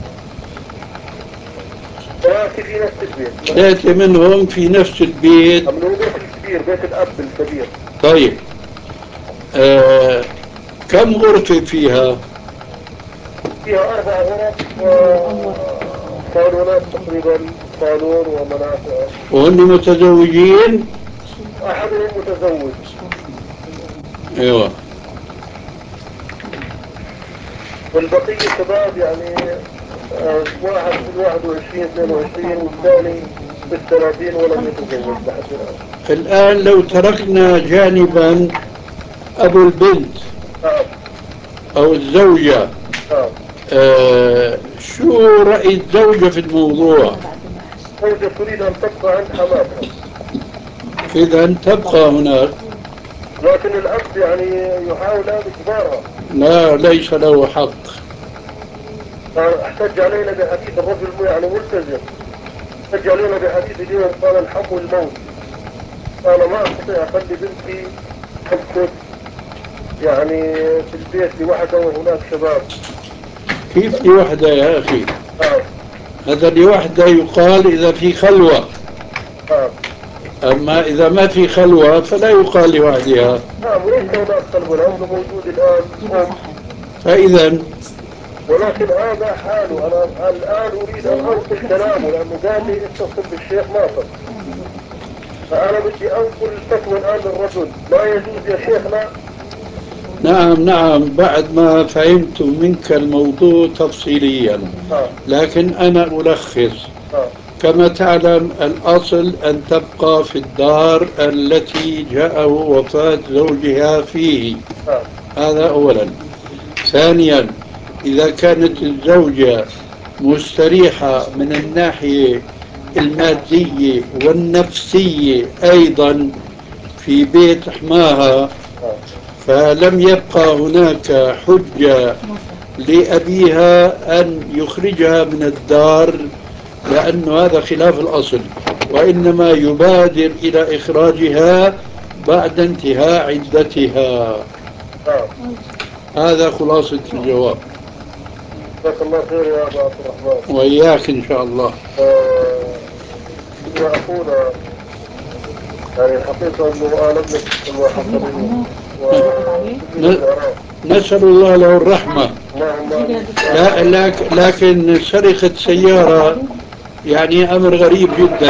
ثلاثة في نفس البيت. ثلاثة منهم في نفس البيت. من هو بيت الكبير بيت الأب الكبير. طيب كم غرفة فيها؟ فيها 4 غرف وصالونات تقريبا، صالون ومنافع. وهن متزوجين؟ أحدهم متزوج. ايوه. والبقية شباب يعني واحد في 21 22 والثاني في 30 ولم يتزوج لحد الآن لو تركنا جانبا أبو البنت أو الزوجة، شو رأي الزوجة في الموضوع؟ الزوجة تريد أن تبقى عند حماتها. إذا تبقى هناك، لكن الأب يعني يحاول أن إجبارها. لا، ليس له حق. احتج علينا بحديث الرجل يعني ملتزم، احتج علينا بحديث اليوم قال الحق الموت. أنا ما أستطيع أخلي بنتي تمكث يعني في البيت لوحدها وهناك شباب. كيف لوحدة يا أخي؟ هذا لوحدة يقال إذا في خلوة. أما إذا ما في خلوة فلا يقال لوحدها. نعم، ليس هناك خلوة، الأمر موجود الآن. فإذا ولكن هذا حاله. أنا الآن أريد أن أنقل كلامه لأنه قال لي اتصل بالشيخ ناصر، فأنا بدي أنقل الفتوى الآن للرجل. لا يجوز يا شيخنا. نعم، بعد ما فهمت منك الموضوع تفصيليا، لكن أنا ألخص. كما تعلم الأصل أن تبقى في الدار التي جاءه وفاة زوجها فيه، هذا أولا. ثانيا، إذا كانت الزوجة مستريحة من الناحية المادية والنفسية أيضا في بيت حماها، فلم يبقى هناك حجة لأبيها أن يخرجها من الدار، لأن هذا خلاف الأصل، وإنما يبادر إلى إخراجها بعد انتهاء عدتها. هذا خلاصة الجواب. جزاك الله خير يا أبا عبد الرحمن. وإياك إن شاء الله. يا أخونا، يعني الحقيقة أنه آلمنا كما حصل نسأل الله له الرحمة. لا، لكن سرقة سيارة يعني أمر غريب جدا.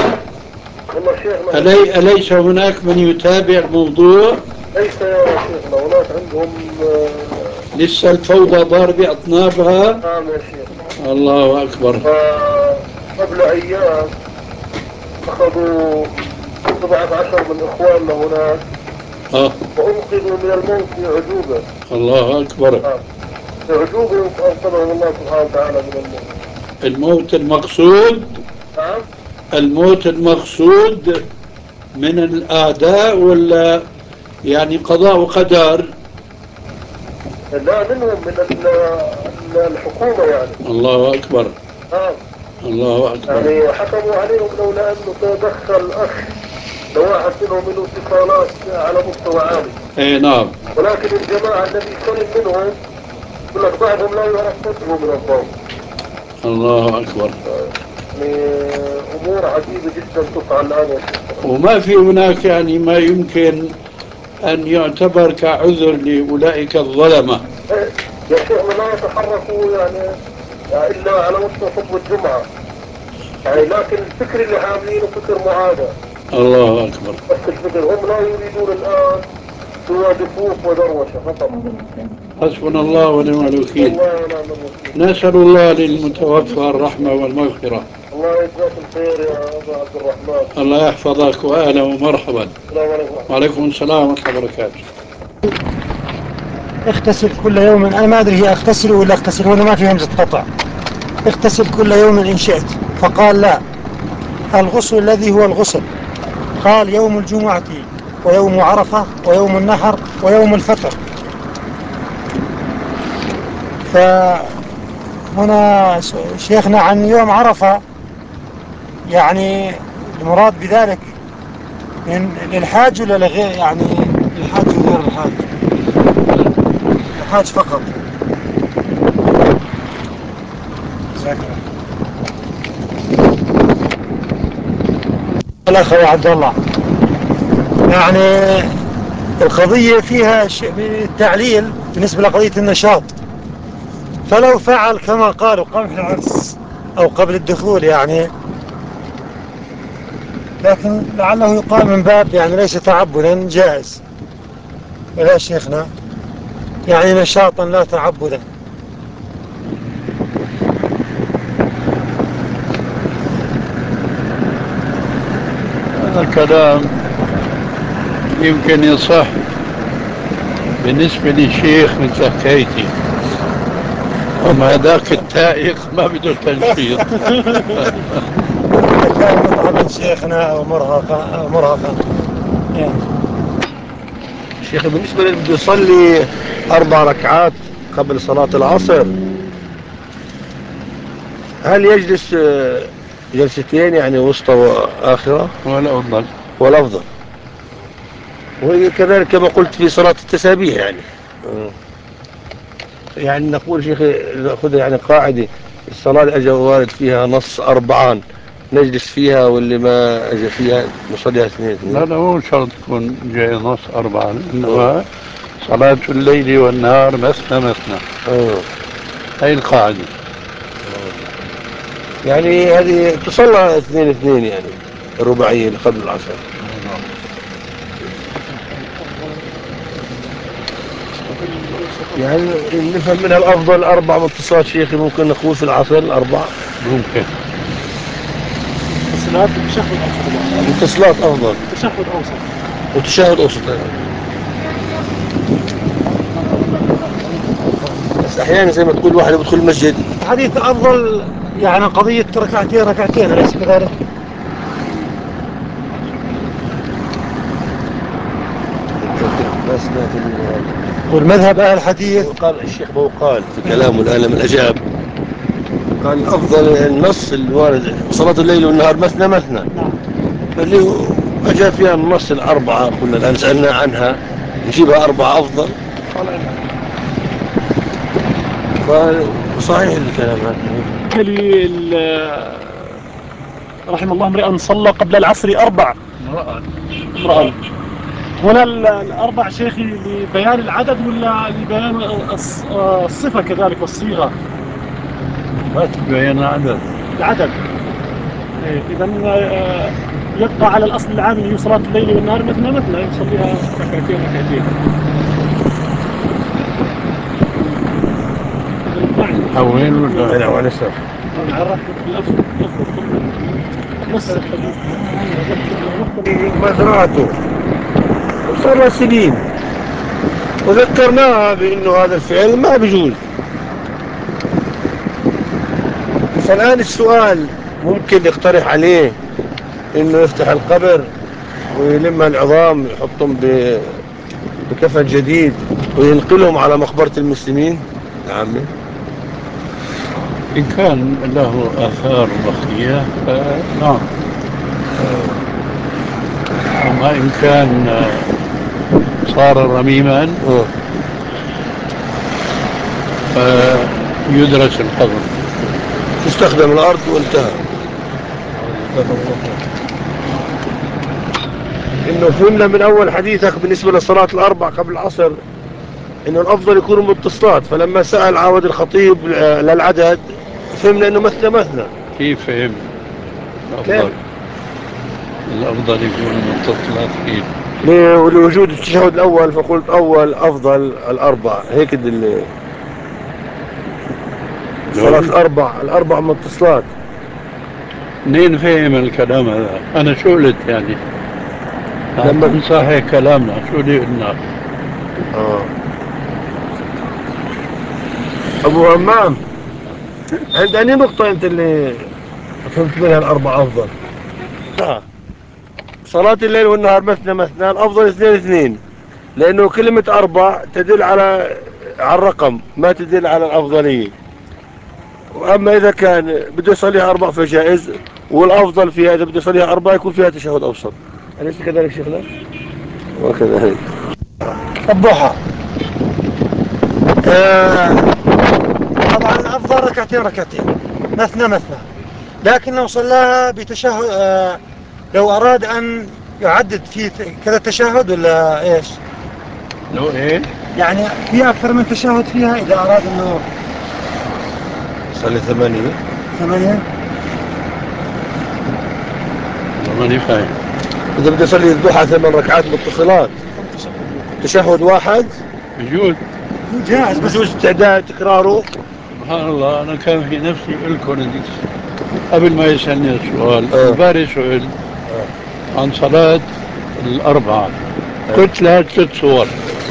أليس هناك من يتابع الموضوع؟ ليس يا شيخنا، هناك عندهم لسه الفوضى ضاربة أطنابها. نعم يا شيخ. الله أكبر. قبل أيام أخذوا 17 من إخواننا هناك وأنقذوا من الموت في عجوبة. الله أكبر. في عجوبة أنقذهم الله سبحانه وتعالى من الموت. الموت المقصود؟ نعم. الموت المقصود من الأعداء ولا يعني قضاء وقدر؟ لا، منهم من الحكومة يعني. الله أكبر. الله أكبر. يعني حكموا عليهم لولا أنه تدخل أخ لواحد منهم له اتصالات على مستوى عالي. اي نعم. ولكن الجماعة الذي سلم منهم يقول لك بعضهم لا يعرف قدره من الضوء. الله أكبر. يعني أمور عجيبة جدا تفعل الآن. وما في هناك يعني ما يمكن أن يعتبر كعذر لأولئك الظلمة. يا شيخنا لا يتحركوا يعني إلا على مستوى خطبة الجمعة يعني، لكن الفكر اللي عاملينه فكر معادى. الله أكبر. بس الفكر هم لا يريدون الآن سوى دفوف ودروشة فقط. حسبنا الله ونعم الوكيل. نسأل الله للمتوفى الرحمة والمغفرة. الله يجزاك الخير يا أبا عبد الرحمن. الله يحفظك وأهلا ومرحبا. السلام عليكم. وعليكم السلام ورحمة الله وبركاته. اغتسل كل يوم. أنا ما أدري هي اغتسل ولا اغتسل، وأنا ما في همزة قطع. اغتسل كل يوم إن شئت. فقال لا، الغسل الذي هو الغسل قال يوم الجمعة ويوم عرفة ويوم النحر ويوم الفطر. فهنا شيخنا عن يوم عرفة، يعني المراد بذلك للحاج ولا لغير، يعني للحاج وغير الحاج؟ الحاج فقط. الأخ عبد الله، يعني القضية فيها التعليل بالنسبة لقضية النشاط. فلو فعل كما قالوا قبل العرس أو قبل الدخول يعني، لكن لعله يقال من باب يعني ليس تعبدا جائز. ولا شيخنا يعني نشاطا لا تعبدا. هذا الكلام يمكن يصح بالنسبة للشيخ مثل حكايتي، أما هذاك التائق ما بده تنشيط. كان متعبا شيخنا أو مرهقا يعني. شيخ بالنسبة اللي بده يصلي 4 ركعات قبل صلاة العصر، هل يجلس جلستين يعني وسطى وآخرة؟ ولا أفضل. ولا أفضل. وهي كذلك كما قلت في صلاة التسابيح يعني. يعني نقول شيخ نأخذ يعني قاعدة، الصلاة اللي أجا وارد فيها نص 4 نجلس فيها، واللي ما أجا فيها نصليها 2. لا مو شرط تكون جاي نص 4، إنما صلاة الليل والنهار مثنى مثنى. هاي القاعدة. يعني هذه تصلى 2 يعني الرباعية اللي قبل العصر. يعني نفهم منها الأفضل 4 متصلات شيخي، ممكن نقول في العصر 4 ممكن. متصلات وتشهد أوسط. متصلات أفضل. تشهد أوسط. وتشهد أوسط. بس أحيانا زي ما تقول واحد يدخل المسجد حديث أفضل يعني قضية ركعتين أليس كذلك؟ ما سمعت والمذهب أهل الحديث قال الشيخ قال في كلامه الآن من الأجاب، قال الأفضل النص الوارد صلاة الليل والنهار مثنى مثنى. اللي أجاب فيها النص 4 قلنا الآن سألنا عنها نجيبها 4 أفضل. فصحيح الكلام هذا. رحم الله امرئا صلى قبل العصر 4. امرأة. هنا 4 شيخي لبيان العدد ولا لبيان الصفة كذلك والصيغة؟ ما تبين العدد. إذا يبقى على الأصل العام اللي هي صلاة الليل والنهار مثنى مثنى، يصليها ركعتين. حوين ولا؟ أنا وأنا سافر. عرفت الأفضل. نص الحديث. مزرعته وصار سنين، وذكرناها بأنه هذا الفعل ما بيجوز. فالآن السؤال ممكن يقترح عليه انه يفتح القبر ويلم العظام يحطهم بكفن جديد وينقلهم على مقبرة المسلمين. نعم. إن كان له آثار بقية فنعم. أما إن كان صار رميما فيدرس القبر، تستخدم الأرض وانتهى. إنه فهمنا من أول حديثك بالنسبة للصلاة 4 قبل العصر إنه الأفضل يكونوا متصلات، فلما سأل عاود الخطيب للعدد فهمنا إنه مثنى. كيف فهم؟ الأفضل يكون متصلات كيف؟ لوجود التشهد الأول فقلت أول أفضل 4 هيك صلاة 4 متصلات. منين فهم الكلام هذا؟ أنا شو قلت يعني؟ لما صحيح كلامنا شو اللي قلنا؟ أبو عمام عند أي نقطة أنت اللي فهمت منها 4 أفضل؟ صلاة الليل والنهار مثنى مثنى، الأفضل 2 لأنه كلمة 4 تدل على الرقم ما تدل على الأفضلية. وأما إذا كان بده يصليها 4 فجائز، والأفضل فيها إذا بده يصليها 4 يكون فيها تشهد أوسط. أليس كذلك شيخنا؟ وكذلك الضحى. طبعا الأفضل ركعتين مثنى، لكن لو صلاها بتشهد لو أراد أن يعدد في كذا تشهد ولا إيش؟ لو إيه؟ يعني في أكثر من تشهد فيها إذا أراد أنه صلي 8. 8 ماني فاهم. إذا بدي أصلي الضحى 8 ركعات متصلات تشهد واحد بجوز جاهز بس بجوز تعداد تكراره. سبحان الله. أنا كان في نفسي لكم قبل ما يسألني السؤال الباري سئل عن صلاة الأربعة قلت لها 3 صور.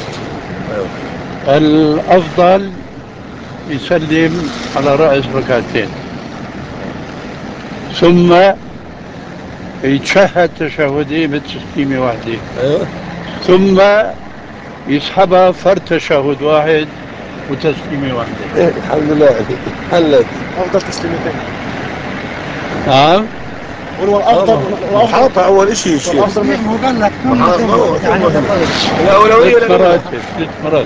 الأفضل يسلم على رأس ركعتين ثم يتشهد تشهدين بالتسليمة واحدة ثم يسحبها فرد تشهد واحد وتسليمة واحدة. الحمد لله حلت. أفضل تسليمتين. نعم. هو الأفضل حاطها أول شيء الشيء. الأفضل ما هو قال لك يعني الأولوية 3 مراتب 3 مراتب.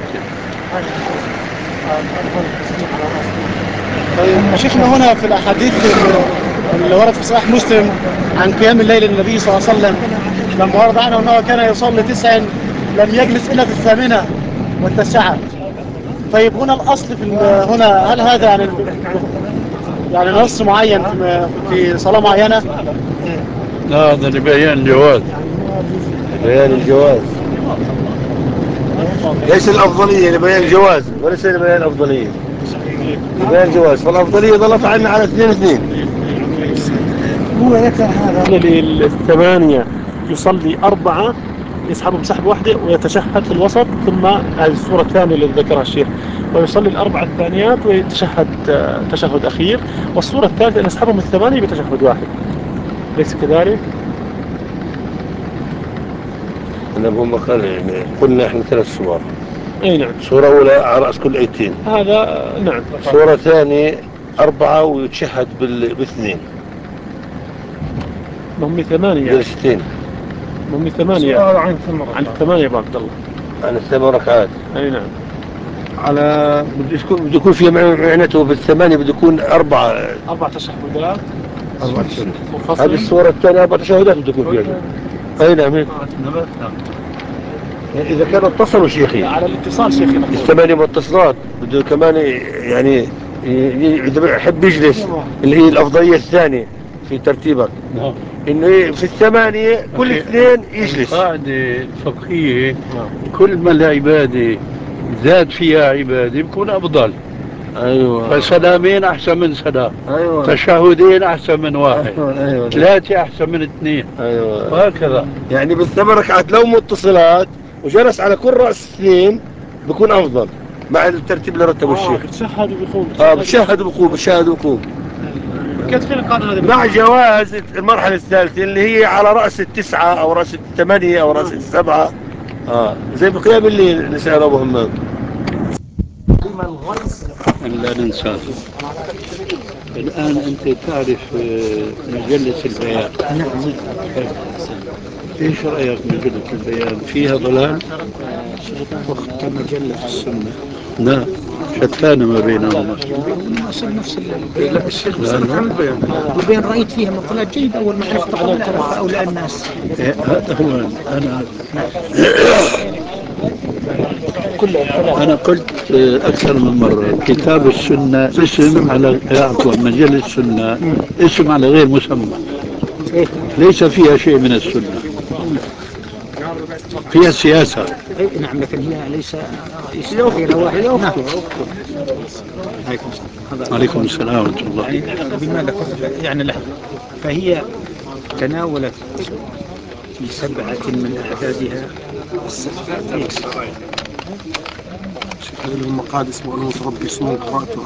طيب شيخنا هنا في الأحاديث اللي ورد في صحيح مسلم عن قيام الليل النبي صلى الله عليه وسلم لما ورد عنه أنه كان يصلي 9 لم يجلس إلا في 8 والتسعة. طيب هنا الأصل في هنا هل هذا يعني نص معين في صلاة معينة؟ لا هذا لبيان الجواز. بيان الجواز ليس الأفضلية لبيان الجواز وليس لبيان الأفضلية. لبيان الجواز فالأفضلية ظلت عنا على 2-2. هو ذكر هذا لل8 يصلي 4 يسحبهم سحب واحدة ويتشهد في الوسط ثم هذه الصورة الثانية اللي ذكرها الشيخ ويصلي ال4 الثانيات ويتشهد تشهد أخير والصورة الثالثة أن يسحبهم 8 بتشهد واحد. ليس كذلك؟ أنا هم قلنا إحنا 3 صور. أي نعم. صورة أولى على رأس كل آيتين. هذا نعم. صورة ثانية 4 ويتشهد ب2. هم 8 يعني. جلستين. هم 8 عن 8 يا عبد الله. عن 8 ركعات. أي نعم. على بده يكون في معناته بال8 بده يكون 4 تشهدات. 4 تشهدات. هذه الصورة الثانية 4 تشهدات بده يكون فيها. أي نعم. إذا كانوا اتصلوا شيخي على الاتصال شيخي ال8 متصلات بده كمان يعني إذا يحب يجلس اللي هي الأفضلية الثانية في ترتيبك إنه في 8 كل 2 يجلس. القاعدة الفقهية كل ما العبادة زاد فيها عبادة بيكون أفضل. أيوة. فسلامين أحسن من سلام. أيوة. تشهدين أحسن من واحد. أيوة. 3 أحسن من 2. أيوة. وهكذا يعني بال8 ركعات لو متصلات وجلس على كل رأس 2 بيكون أفضل مع الترتيب اللي رتبه الشيخ. بتشهد وبيقوم. بتشهد وبقوم بتشهد وبقوم. كيف فين القاعدة هذه؟ مع جواز المرحلة الثالثة اللي هي على رأس 9 أو رأس 8 أو رأس 7. زي بقيام الليل نسأل أبو همام. لا ننسى. الآن أنت تعرف مجلة البيان. نعم. إيش رأيك مجلة البيان؟ فيها ضلال؟ وقت مجلة السنة. لا شتان ما بينهما. نفس البيان. لا الشيخ مسألة عن البيان. البيان رأيت فيها مقولات جيدة أول ما عرفت قبلتها فأولى الناس. هذا هو. أنا قلت أكثر من مرة كتاب السنة اسم على مجلة السنة اسم على غير مسمى. ليس فيها شيء من السنة. فيها سياسة. نعم لكن هي ليس رئيس واحد. نعم. عليكم السلام ورحمة الله. بماذا يعني لحظة. فهي تناولت ب7 من أعدادها لهم مقال اسمه أنا متربي سنون قرأته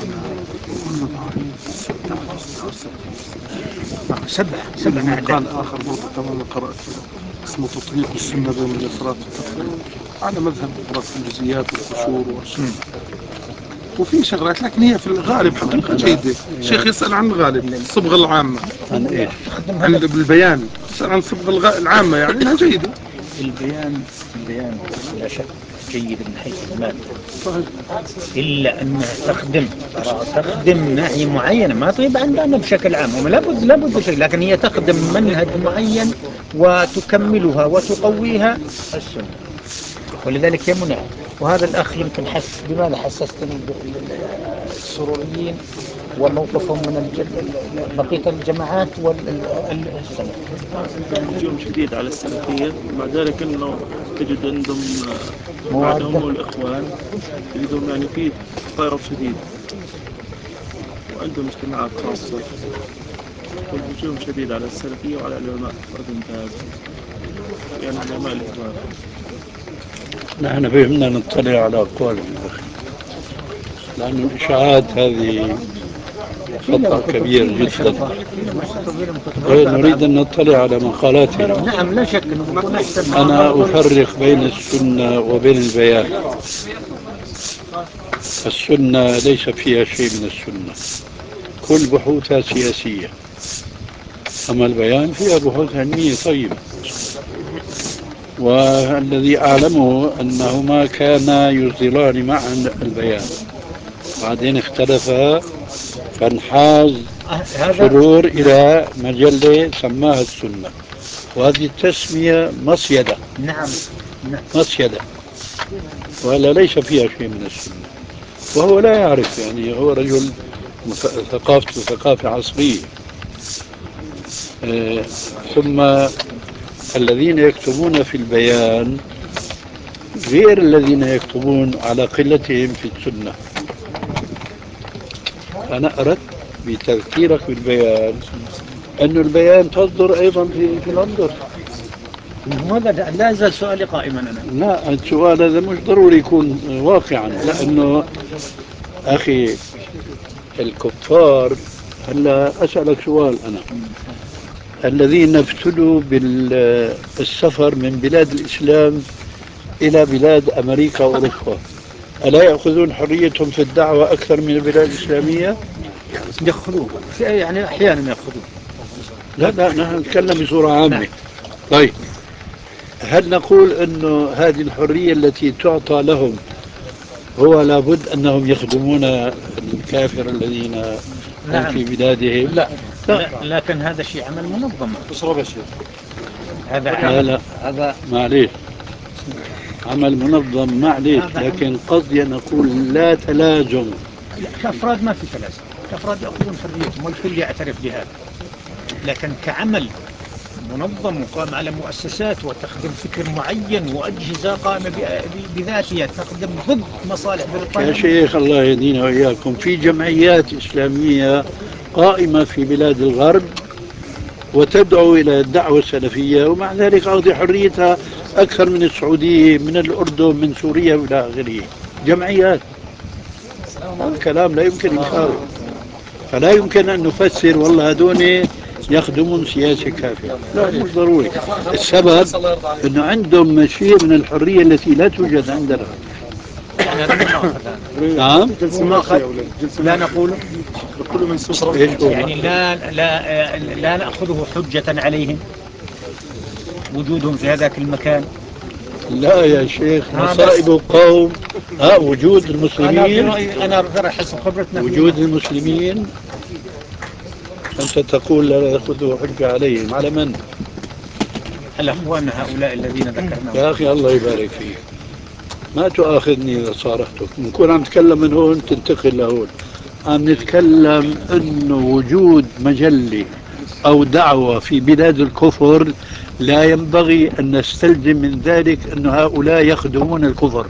أنا 7 مقال آخر برضه كمان قرأته اسمه تطبيق السنة بين الإفراط والتفريط على مذهب دراسة الجزئيات والقشور وفي شغلات لكن هي في الغالب حقيقة جيدة. الشيخ يسأل عن الغالب الصبغة العامة عن إيش؟ عن البيان يسأل عن الصبغة العامة يعني إنها جيدة. البيان لا شك جيد من حيث المادة إلا أنها تخدم ناحية معينة ما طيب عندنا بشكل عام لابد شيء لكن هي تخدم منهج معين وتكملها وتقويها السنة ولذلك يمنع. وهذا الأخ يمكن بماذا حسستني السروريين وموقفهم من بقية الجماعات والسلف. هجوم شديد على السلفية، مع ذلك أنه تجد عندهم بعدهم الإخوان تجدهم يعني فيه تطرف شديد، وعندهم اجتماعات خاصة، والهجوم شديد على السلفية وعلى العلماء فرد انتهاز يعني علماء الإخوان. نحن بهمنا نطلع على أقوالهم أخي، لأن الإشاعات هذه خطأ كبير جدا. نريد أن نطلع على مقالاتهم. نعم لا شك. أنا أفرق بين السنة وبين البيان. السنة ليس فيها شيء من السنة، كل بحوثها سياسية، أما البيان فيها بحوث علمية طيبة. والذي أعلمه أنهما كانا يصدران معا البيان، بعدين اختلفا فانحاز سرور إلى مجلة سماها السنة، وهذه التسمية مصيدة. نعم مصيدة، ولا ليس فيها شيء من السنة، وهو لا يعرف، يعني هو رجل ثقافته ثقافة عصرية. ثم الذين يكتبون في البيان غير الذين يكتبون على قلتهم في السنة. أنا أردت بتذكيرك بالبيان أن البيان تصدر أيضا في لندن. ماذا لا يزال سؤالي قائما أنا. لا، السؤال هذا مش ضروري يكون واقعا، لأنه أخي الكفار، هلا أسألك سؤال أنا، الذين ابتلوا بالسفر من بلاد الإسلام إلى بلاد أمريكا وأوروبا، ألا يأخذون حريتهم في الدعوة أكثر من البلاد الإسلامية؟ يأخذون يعني أحيانا يأخذون. لا نحن نتكلم بصورة عامة. طيب، هل نقول أنه هذه الحرية التي تعطى لهم هو لابد أنهم يخدمون الكافر الذين هم في بلادهم؟ لا. لكن هذا شيء عمل منظم. هذا معليش عمل منظم، معليش، لكن قصدي أن أقول لا تلازم. كأفراد ما في تلازم، كأفراد يأخذون حريتهم والكل يعترف بهذا، لكن كعمل منظم وقام على مؤسسات وتخدم فكر معين وأجهزة قائمة بذاتها تخدم ضد مصالح بريطانيا. يا شيخ الله يهدينا وإياكم، في جمعيات إسلامية قائمة في بلاد الغرب وتدعو إلى الدعوة السلفية، ومع ذلك أخذ حريتها أكثر من السعودية، من الأردن، من سوريا وإلى آخره. جمعيات، هذا الكلام لا يمكن إنكاره. فلا يمكن أن نفسر والله هذول يخدمون سياسة كافية، لا مش ضروري. السبب أنه عندهم شيء من الحرية التي لا توجد عندنا. نعم، لا نقول إيش هو؟ يعني لا نأخذه حجة عليهم وجودهم في هذاك المكان. لا يا شيخ، مصائب قوم وجود المسلمين. أنا حسب خبرتنا وجود المسلمين أنت تقول لا يأخذوا حجة عليهم، على من؟ الأخوان هؤلاء الذين ذكرناهم. يا أخي الله يبارك فيك، ما تؤاخذني إذا صارحتك، نكون عم نتكلم من هون تنتقل لهون. عم نتكلم أنه وجود مجلة أو دعوة في بلاد الكفر لا ينبغي أن نستلزم من ذلك أن هؤلاء يخدمون الكفر.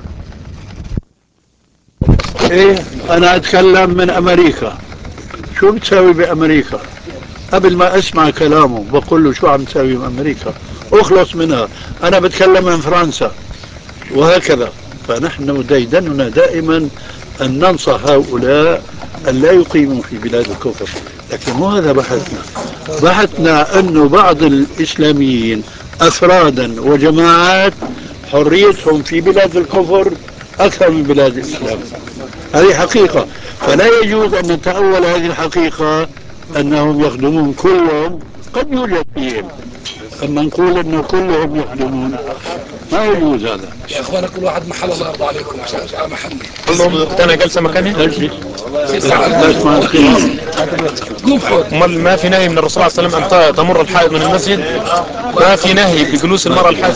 إيه، أنا أتكلم من أمريكا، شو بتساوي بأمريكا؟ قبل ما أسمع كلامه بقول له شو عم تساوي بأمريكا، أخلص منها. أنا بتكلم من فرنسا، وهكذا. فنحن ديدننا دائما أن ننصح هؤلاء أن لا يقيموا في بلاد الكفر، لكن مو هذا بحثنا. بحثنا أنه بعض الإسلاميين أفرادا وجماعات حريتهم في بلاد الكفر أكثر من بلاد الإسلام، هذه حقيقة. فلا يجوز أن نتأول هذه الحقيقة أنهم يخدمون كلهم، قد يوجد فيهم أما نقول إنه كلهم يخدمون ما يجوز هذا. يا اخوانا كل واحد محل الله يرضى عليكم عشان محلي كلهم مقتنع جلسة مكانها؟ قوم خذ. امال ما في نهي من الرسول صلى الله عليه وسلم ان تمر الحائض من المسجد؟ ما في نهي بجلوس المرأة الحائض؟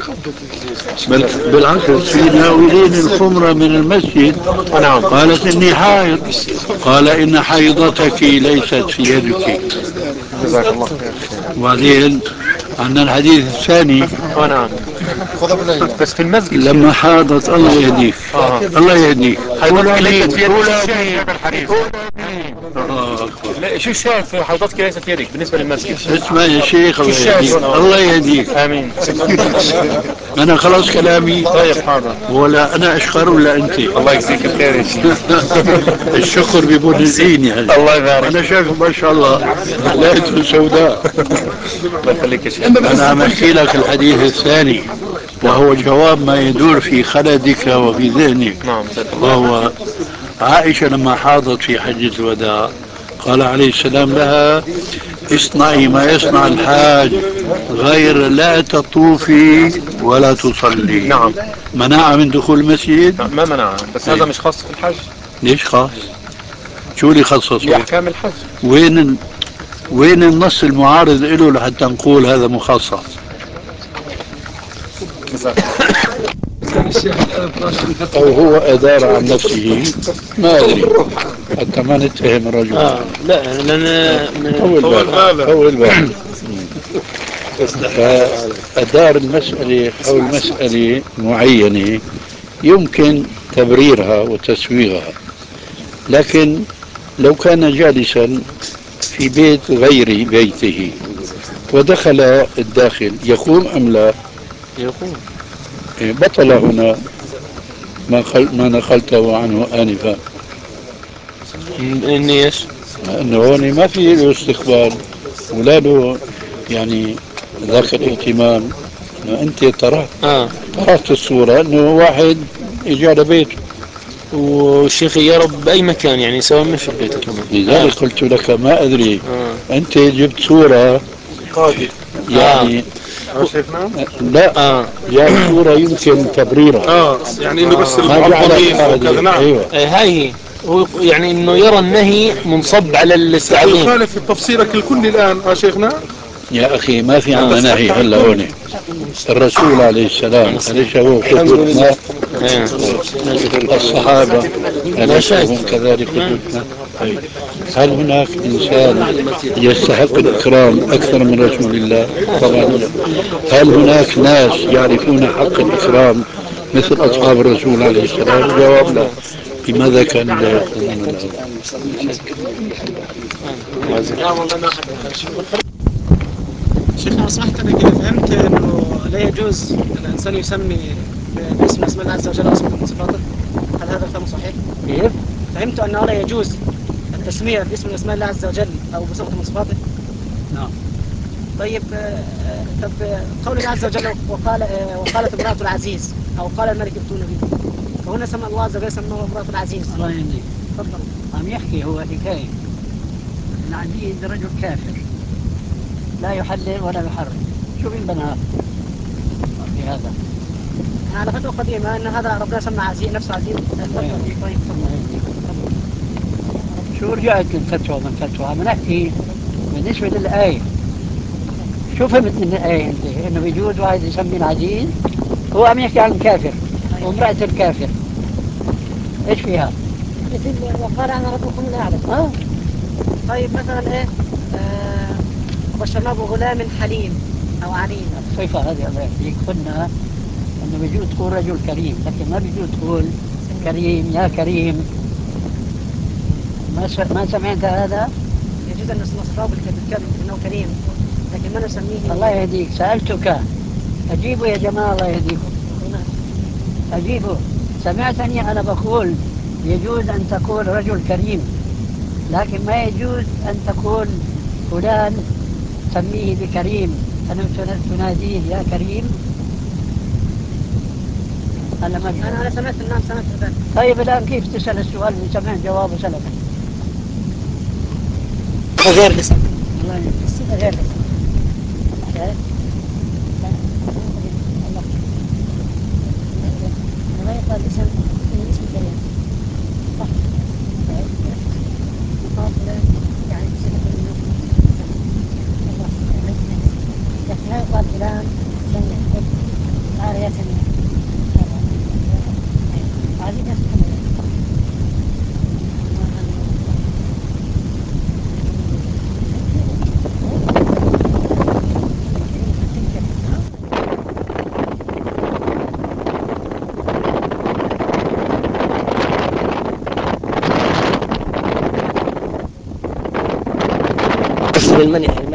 بالعكس في ناولين الخمرة من المسجد. نعم. قالت إني حائض، قال إن حيضتك ليست في يدك. جزاك الله خير. وبعدين عندنا الحديث الثاني. نعم. بس في المسجد لما حاضت الله يهديك. الله يهديك. حيضتك ليست في يدك. لا شو الشاهد في حيضتك ليست في يدك بالنسبة للمسجد؟ اسمع يا شيخ الله يهديك. آمين. أنا خلاص كلامي. طيب حاضر. ولا أنا أشكر ولا أنت؟ الله يجزيك الخير يا شيخ. الشكر ببن العين يعني. الله يبارك. أنا شايف ما شاء الله لقيته سوداء. الله يخليك يا شيخ. أنا عم أحكي لك الحديث الثاني وهو جواب ما يدور في خلدك وفي ذهنك. نعم. وهو عائشة لما حاضت في حجة الوداع قال عليه السلام لها اصنعي ما يصنع الحاج غير لا تطوفي ولا تصلي. نعم. مناعة من دخول المسجد؟ ما مناعة، بس هذا مش خاص في الحج. ليش خاص؟ شو اللي خصصه؟ بأحكام الحج. وين النص المعارض له لحتى نقول هذا مخصص؟ أو هو أدار عن نفسه ما أدري حتى ما نتهم الرجل. لا لأن أول بال فأدار المسألة حول مسألة معينة يمكن تبريرها وتسويغها، لكن لو كان جالسا في بيت غير بيته ودخل الداخل يقوم أم لا؟ يقوم. بطل هنا ما نقلته عنه آنفا. إني إيش؟ أنه هون ما في له استقبال ولا له يعني ذاك الاهتمام. أنت طرحت الصورة أنه واحد إجا على بيته والشيخ يرب بأي مكان يعني سواء مش في بيته كمان. لذلك قلت لك ما أدري. أنت جبت صورة يعني لا يعني صورة يمكن تبريرها يعني انه بس المعظمين وكذا. نعم. أيوة. هاي هو يعني انه يرى النهي منصب على التعظيم. يخالف تفسيرك الكلي الان شيخنا. يا أخي ما في عندنا نهي هلا هون. الرسول عليه السلام أليس هو قدوتنا؟ الصحابة أليس هم كذلك قدوتنا؟ هل هناك إنسان يستحق الإكرام أكثر من رسول الله؟ طبعا لا. هل هناك ناس يعرفون حق الإكرام مثل أصحاب الرسول عليه السلام؟ الجواب لا. لماذا كان لا يقومون شيخ لو سمحت انا كده فهمت انه لا يجوز الانسان يسمي باسم اسم الله عز وجل او اسم من صفاته. هل هذا الفهم صحيح؟ كيف؟ فهمت انه لا يجوز التسميه باسم من اسماء الله عز وجل او بصفه من صفاته. نعم. طيب طب قول الله عز وجل وقالت امرأة العزيز او قال الملك ائتوني به، فهنا سمى الله عز وجل سماه امرأة العزيز. الله يهديك. تفضل. عم يحكي هو حكاية العزيز رجل كافر لا يحلل ولا يحرم. شو بينبنى في هذا؟ على فتوى قديمة ان هذا ربنا سمى عزيز نفسه عزيز. طيب شو رجعت للفتوى من فتوى؟ عم نحكي بالنسبة للآية. شو فهمت من الآية أنت؟ إنه بيجوز واحد يسمي العزيز؟ هو عم يحكي عن الكافر وامرأة الكافر. إيش فيها؟ مثل وقال أنا ربكم الأعلى. طيب مثلا إيه وبشرناه بغلام حليم أو عليم. الصفة هذه الله يهديك قلنا إنه بيجوز تقول رجل كريم، لكن ما بيجوز تقول كريم يا كريم. ما سمعت هذا؟ يجوز أن نصفه بالكلب إنه كريم، لكن ما نسميه. الله يهديك سألتك أجيبوا يا جماعة الله يهديكم. أجيبوا. سمعتني أنا بقول يجوز أن تقول رجل كريم، لكن ما يجوز أن تقول فلان سميه بكريم أن تناديه يا كريم. أنا سمعت. نعم سمعت ذلك. طيب الآن كيف تسأل السؤال من سمعت جوابه سلفا؟ غير لسان. الله يهديك. غير لسان. بالمنح ما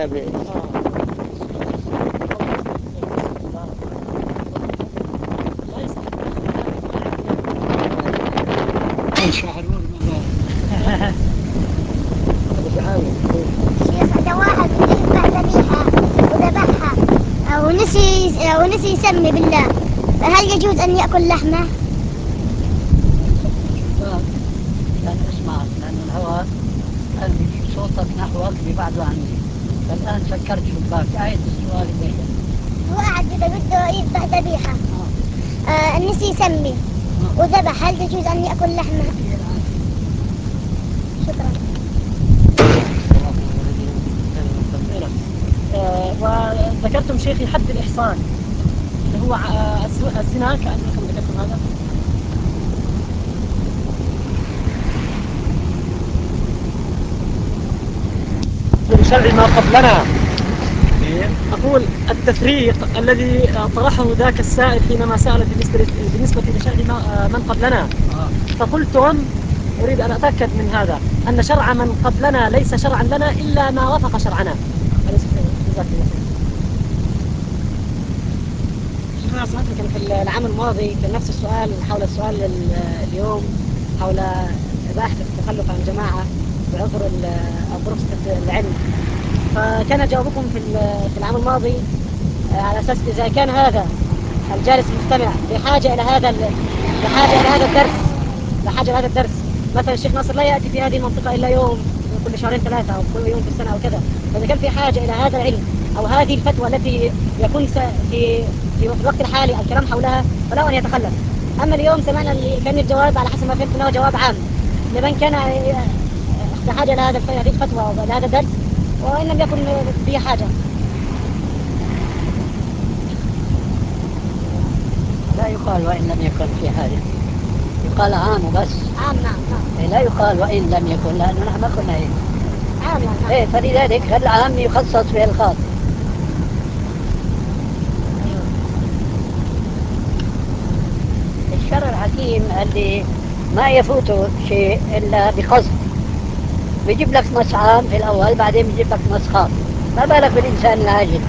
إذا واحد يذبح ذبيحة وذبحها ونسي يسمي بالله، هل يجوز أن يأكل لحمه؟ لأن اسمع، لأن الهواء كان بيجيب صوتك نحوك ببعده عني، فالآن سكرت شباك. أعيد السؤال إليك. واحد بده يذبح ذبيحة نسي يسمي وذبح، هل يجوز أن يأكل لحمه؟ شكرا. وذكرتم شيخي حد الإحصان اللي هو الزنا، كأنكم ذكرتم هذا. بشرع ما قبلنا. أقول التفريق الذي طرحه ذاك السائل حينما سأل بالنسبة لشرع من قبلنا، فقلتم أريد أن أتأكد من هذا، أن شرع من قبلنا ليس شرعا لنا إلا ما وافق شرعنا. شيخنا سمعت كان في العام الماضي كان نفس السؤال حول السؤال اليوم حول إباحة التخلف عن جماعة بعذر الظروف العلم، فكان جوابكم في العام الماضي على أساس إذا كان هذا الجالس المستمع بحاجة إلى هذا الدرس، مثلا الشيخ ناصر لا يأتي في هذه المنطقة إلا يوم كل شهرين ثلاثة أو كل يوم في السنة أو كذا، فإذا كان في حاجة إلى هذا العلم أو هذه الفتوى التي يكون في الوقت الحالي الكلام حولها فلا أن يتخلف. أما اليوم سمعنا كان الجواب على حسب ما فهمت أنه جواب عام لمن كان بحاجة إلى هذه الفتوى أو لهذا الدرس، وإن لم يكن به حاجة. لا يقال وإن لم يكن في حاجة، يقال عام وبس. عام. نعم. لا يقال وإن لم يكن، لأنه نحن ما قلنا هيك. عام. نعم. فلذلك العام يخصص به الخاص. الشرع الحكيم اللي ما يفوته شيء إلا بقصد، بيجيب لك نص عام في الأول بعدين بيجيب لك نص خاص، ما بالك بالإنسان العاجل.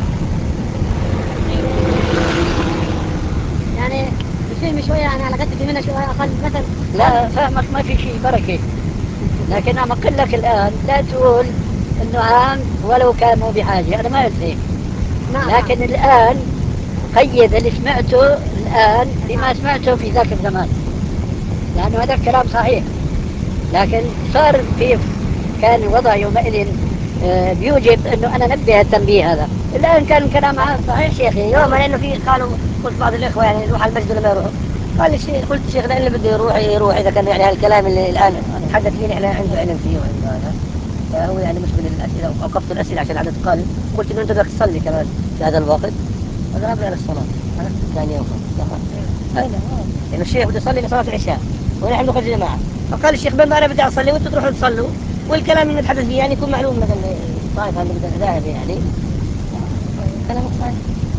يعني بفهم شوية، يعني على قد منها شوية أقل مثلا. لا فهمك ما في شيء بركة، لكن أنا أقول لك الآن لا تقول إنه عام ولو كان مو بحاجة، أنا ما قلت هيك. لكن الآن قيد اللي سمعته الآن بما سمعته في ذاك الزمان، لأنه هذا الكلام صحيح، لكن صار كان الوضع يومئذ بيوجب انه انا نبه التنبيه هذا. الان كان الكلام عام. صحيح شيخي، يوم لانه في قالوا قلت بعض الاخوه يعني يروح على المسجد ولا ما يروح، قال الشيخ قلت الشيخ ده اللي بده يروح اذا كان يعني هالكلام اللي الان حدث لي احنا عنده علم فيه وعنده هذا، فهو يعني مش من الاسئله، اوقفت الاسئله عشان عدد قال قلت انه انت بدك تصلي كمان في هذا الوقت، فذهب الى الصلاه ثاني يوم. يعني الشيخ بده يصلي لصلاه العشاء ونحن نخرج جماعه، فقال الشيخ بما انا بدي اصلي وانتم تروحوا تصلوا، والكلام اللي نتحدث فيه يعني يكون معلوم مثلا الطائفه اللي بدها ذاهب يعني كلامك صحيح.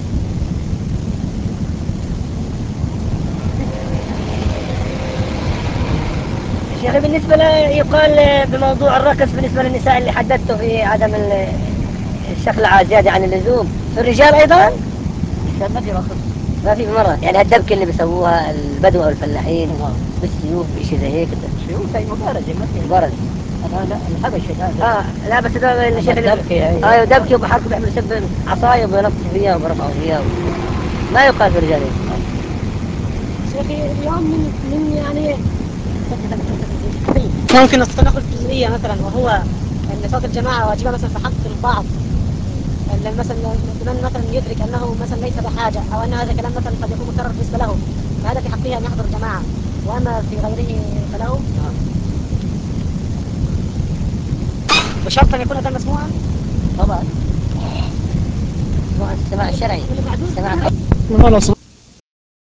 شيخي بالنسبه يقال بموضوع الرقص بالنسبه للنساء اللي حددته في عدم الشخلعه زياده عن اللزوم، الرجال ايضا الرجال ما في رقص، ما في مرة يعني الدبكة اللي بيسووها البدو أو الفلاحين بالسيوف بشيء زي هيك. السيوف هي مبارزة، ما في مبارزة. لا الحبشة هذا. لا بس ده الشيخ الدبكة. ايوه دبكة وبحركوا بيعملوا سب عصاية وبينطوا فيها وبرفعوا فيها ما يقال في الرجال. شيخي اليوم من يعني ممكن ناخذ جزئية مثلا، وهو ان صلاة الجماعة واجبة مثلا في حق البعض، مثلا لمن مثلا يدرك انه مثلا ليس بحاجه او ان هذا كلام مثلا قد يكون مكرر بالنسبه له، فهذا في حقه ان يحضر الجماعه، واما في غيره فله بشرط ان يكون هذا مسموعا طبعا. السماع الشرعي.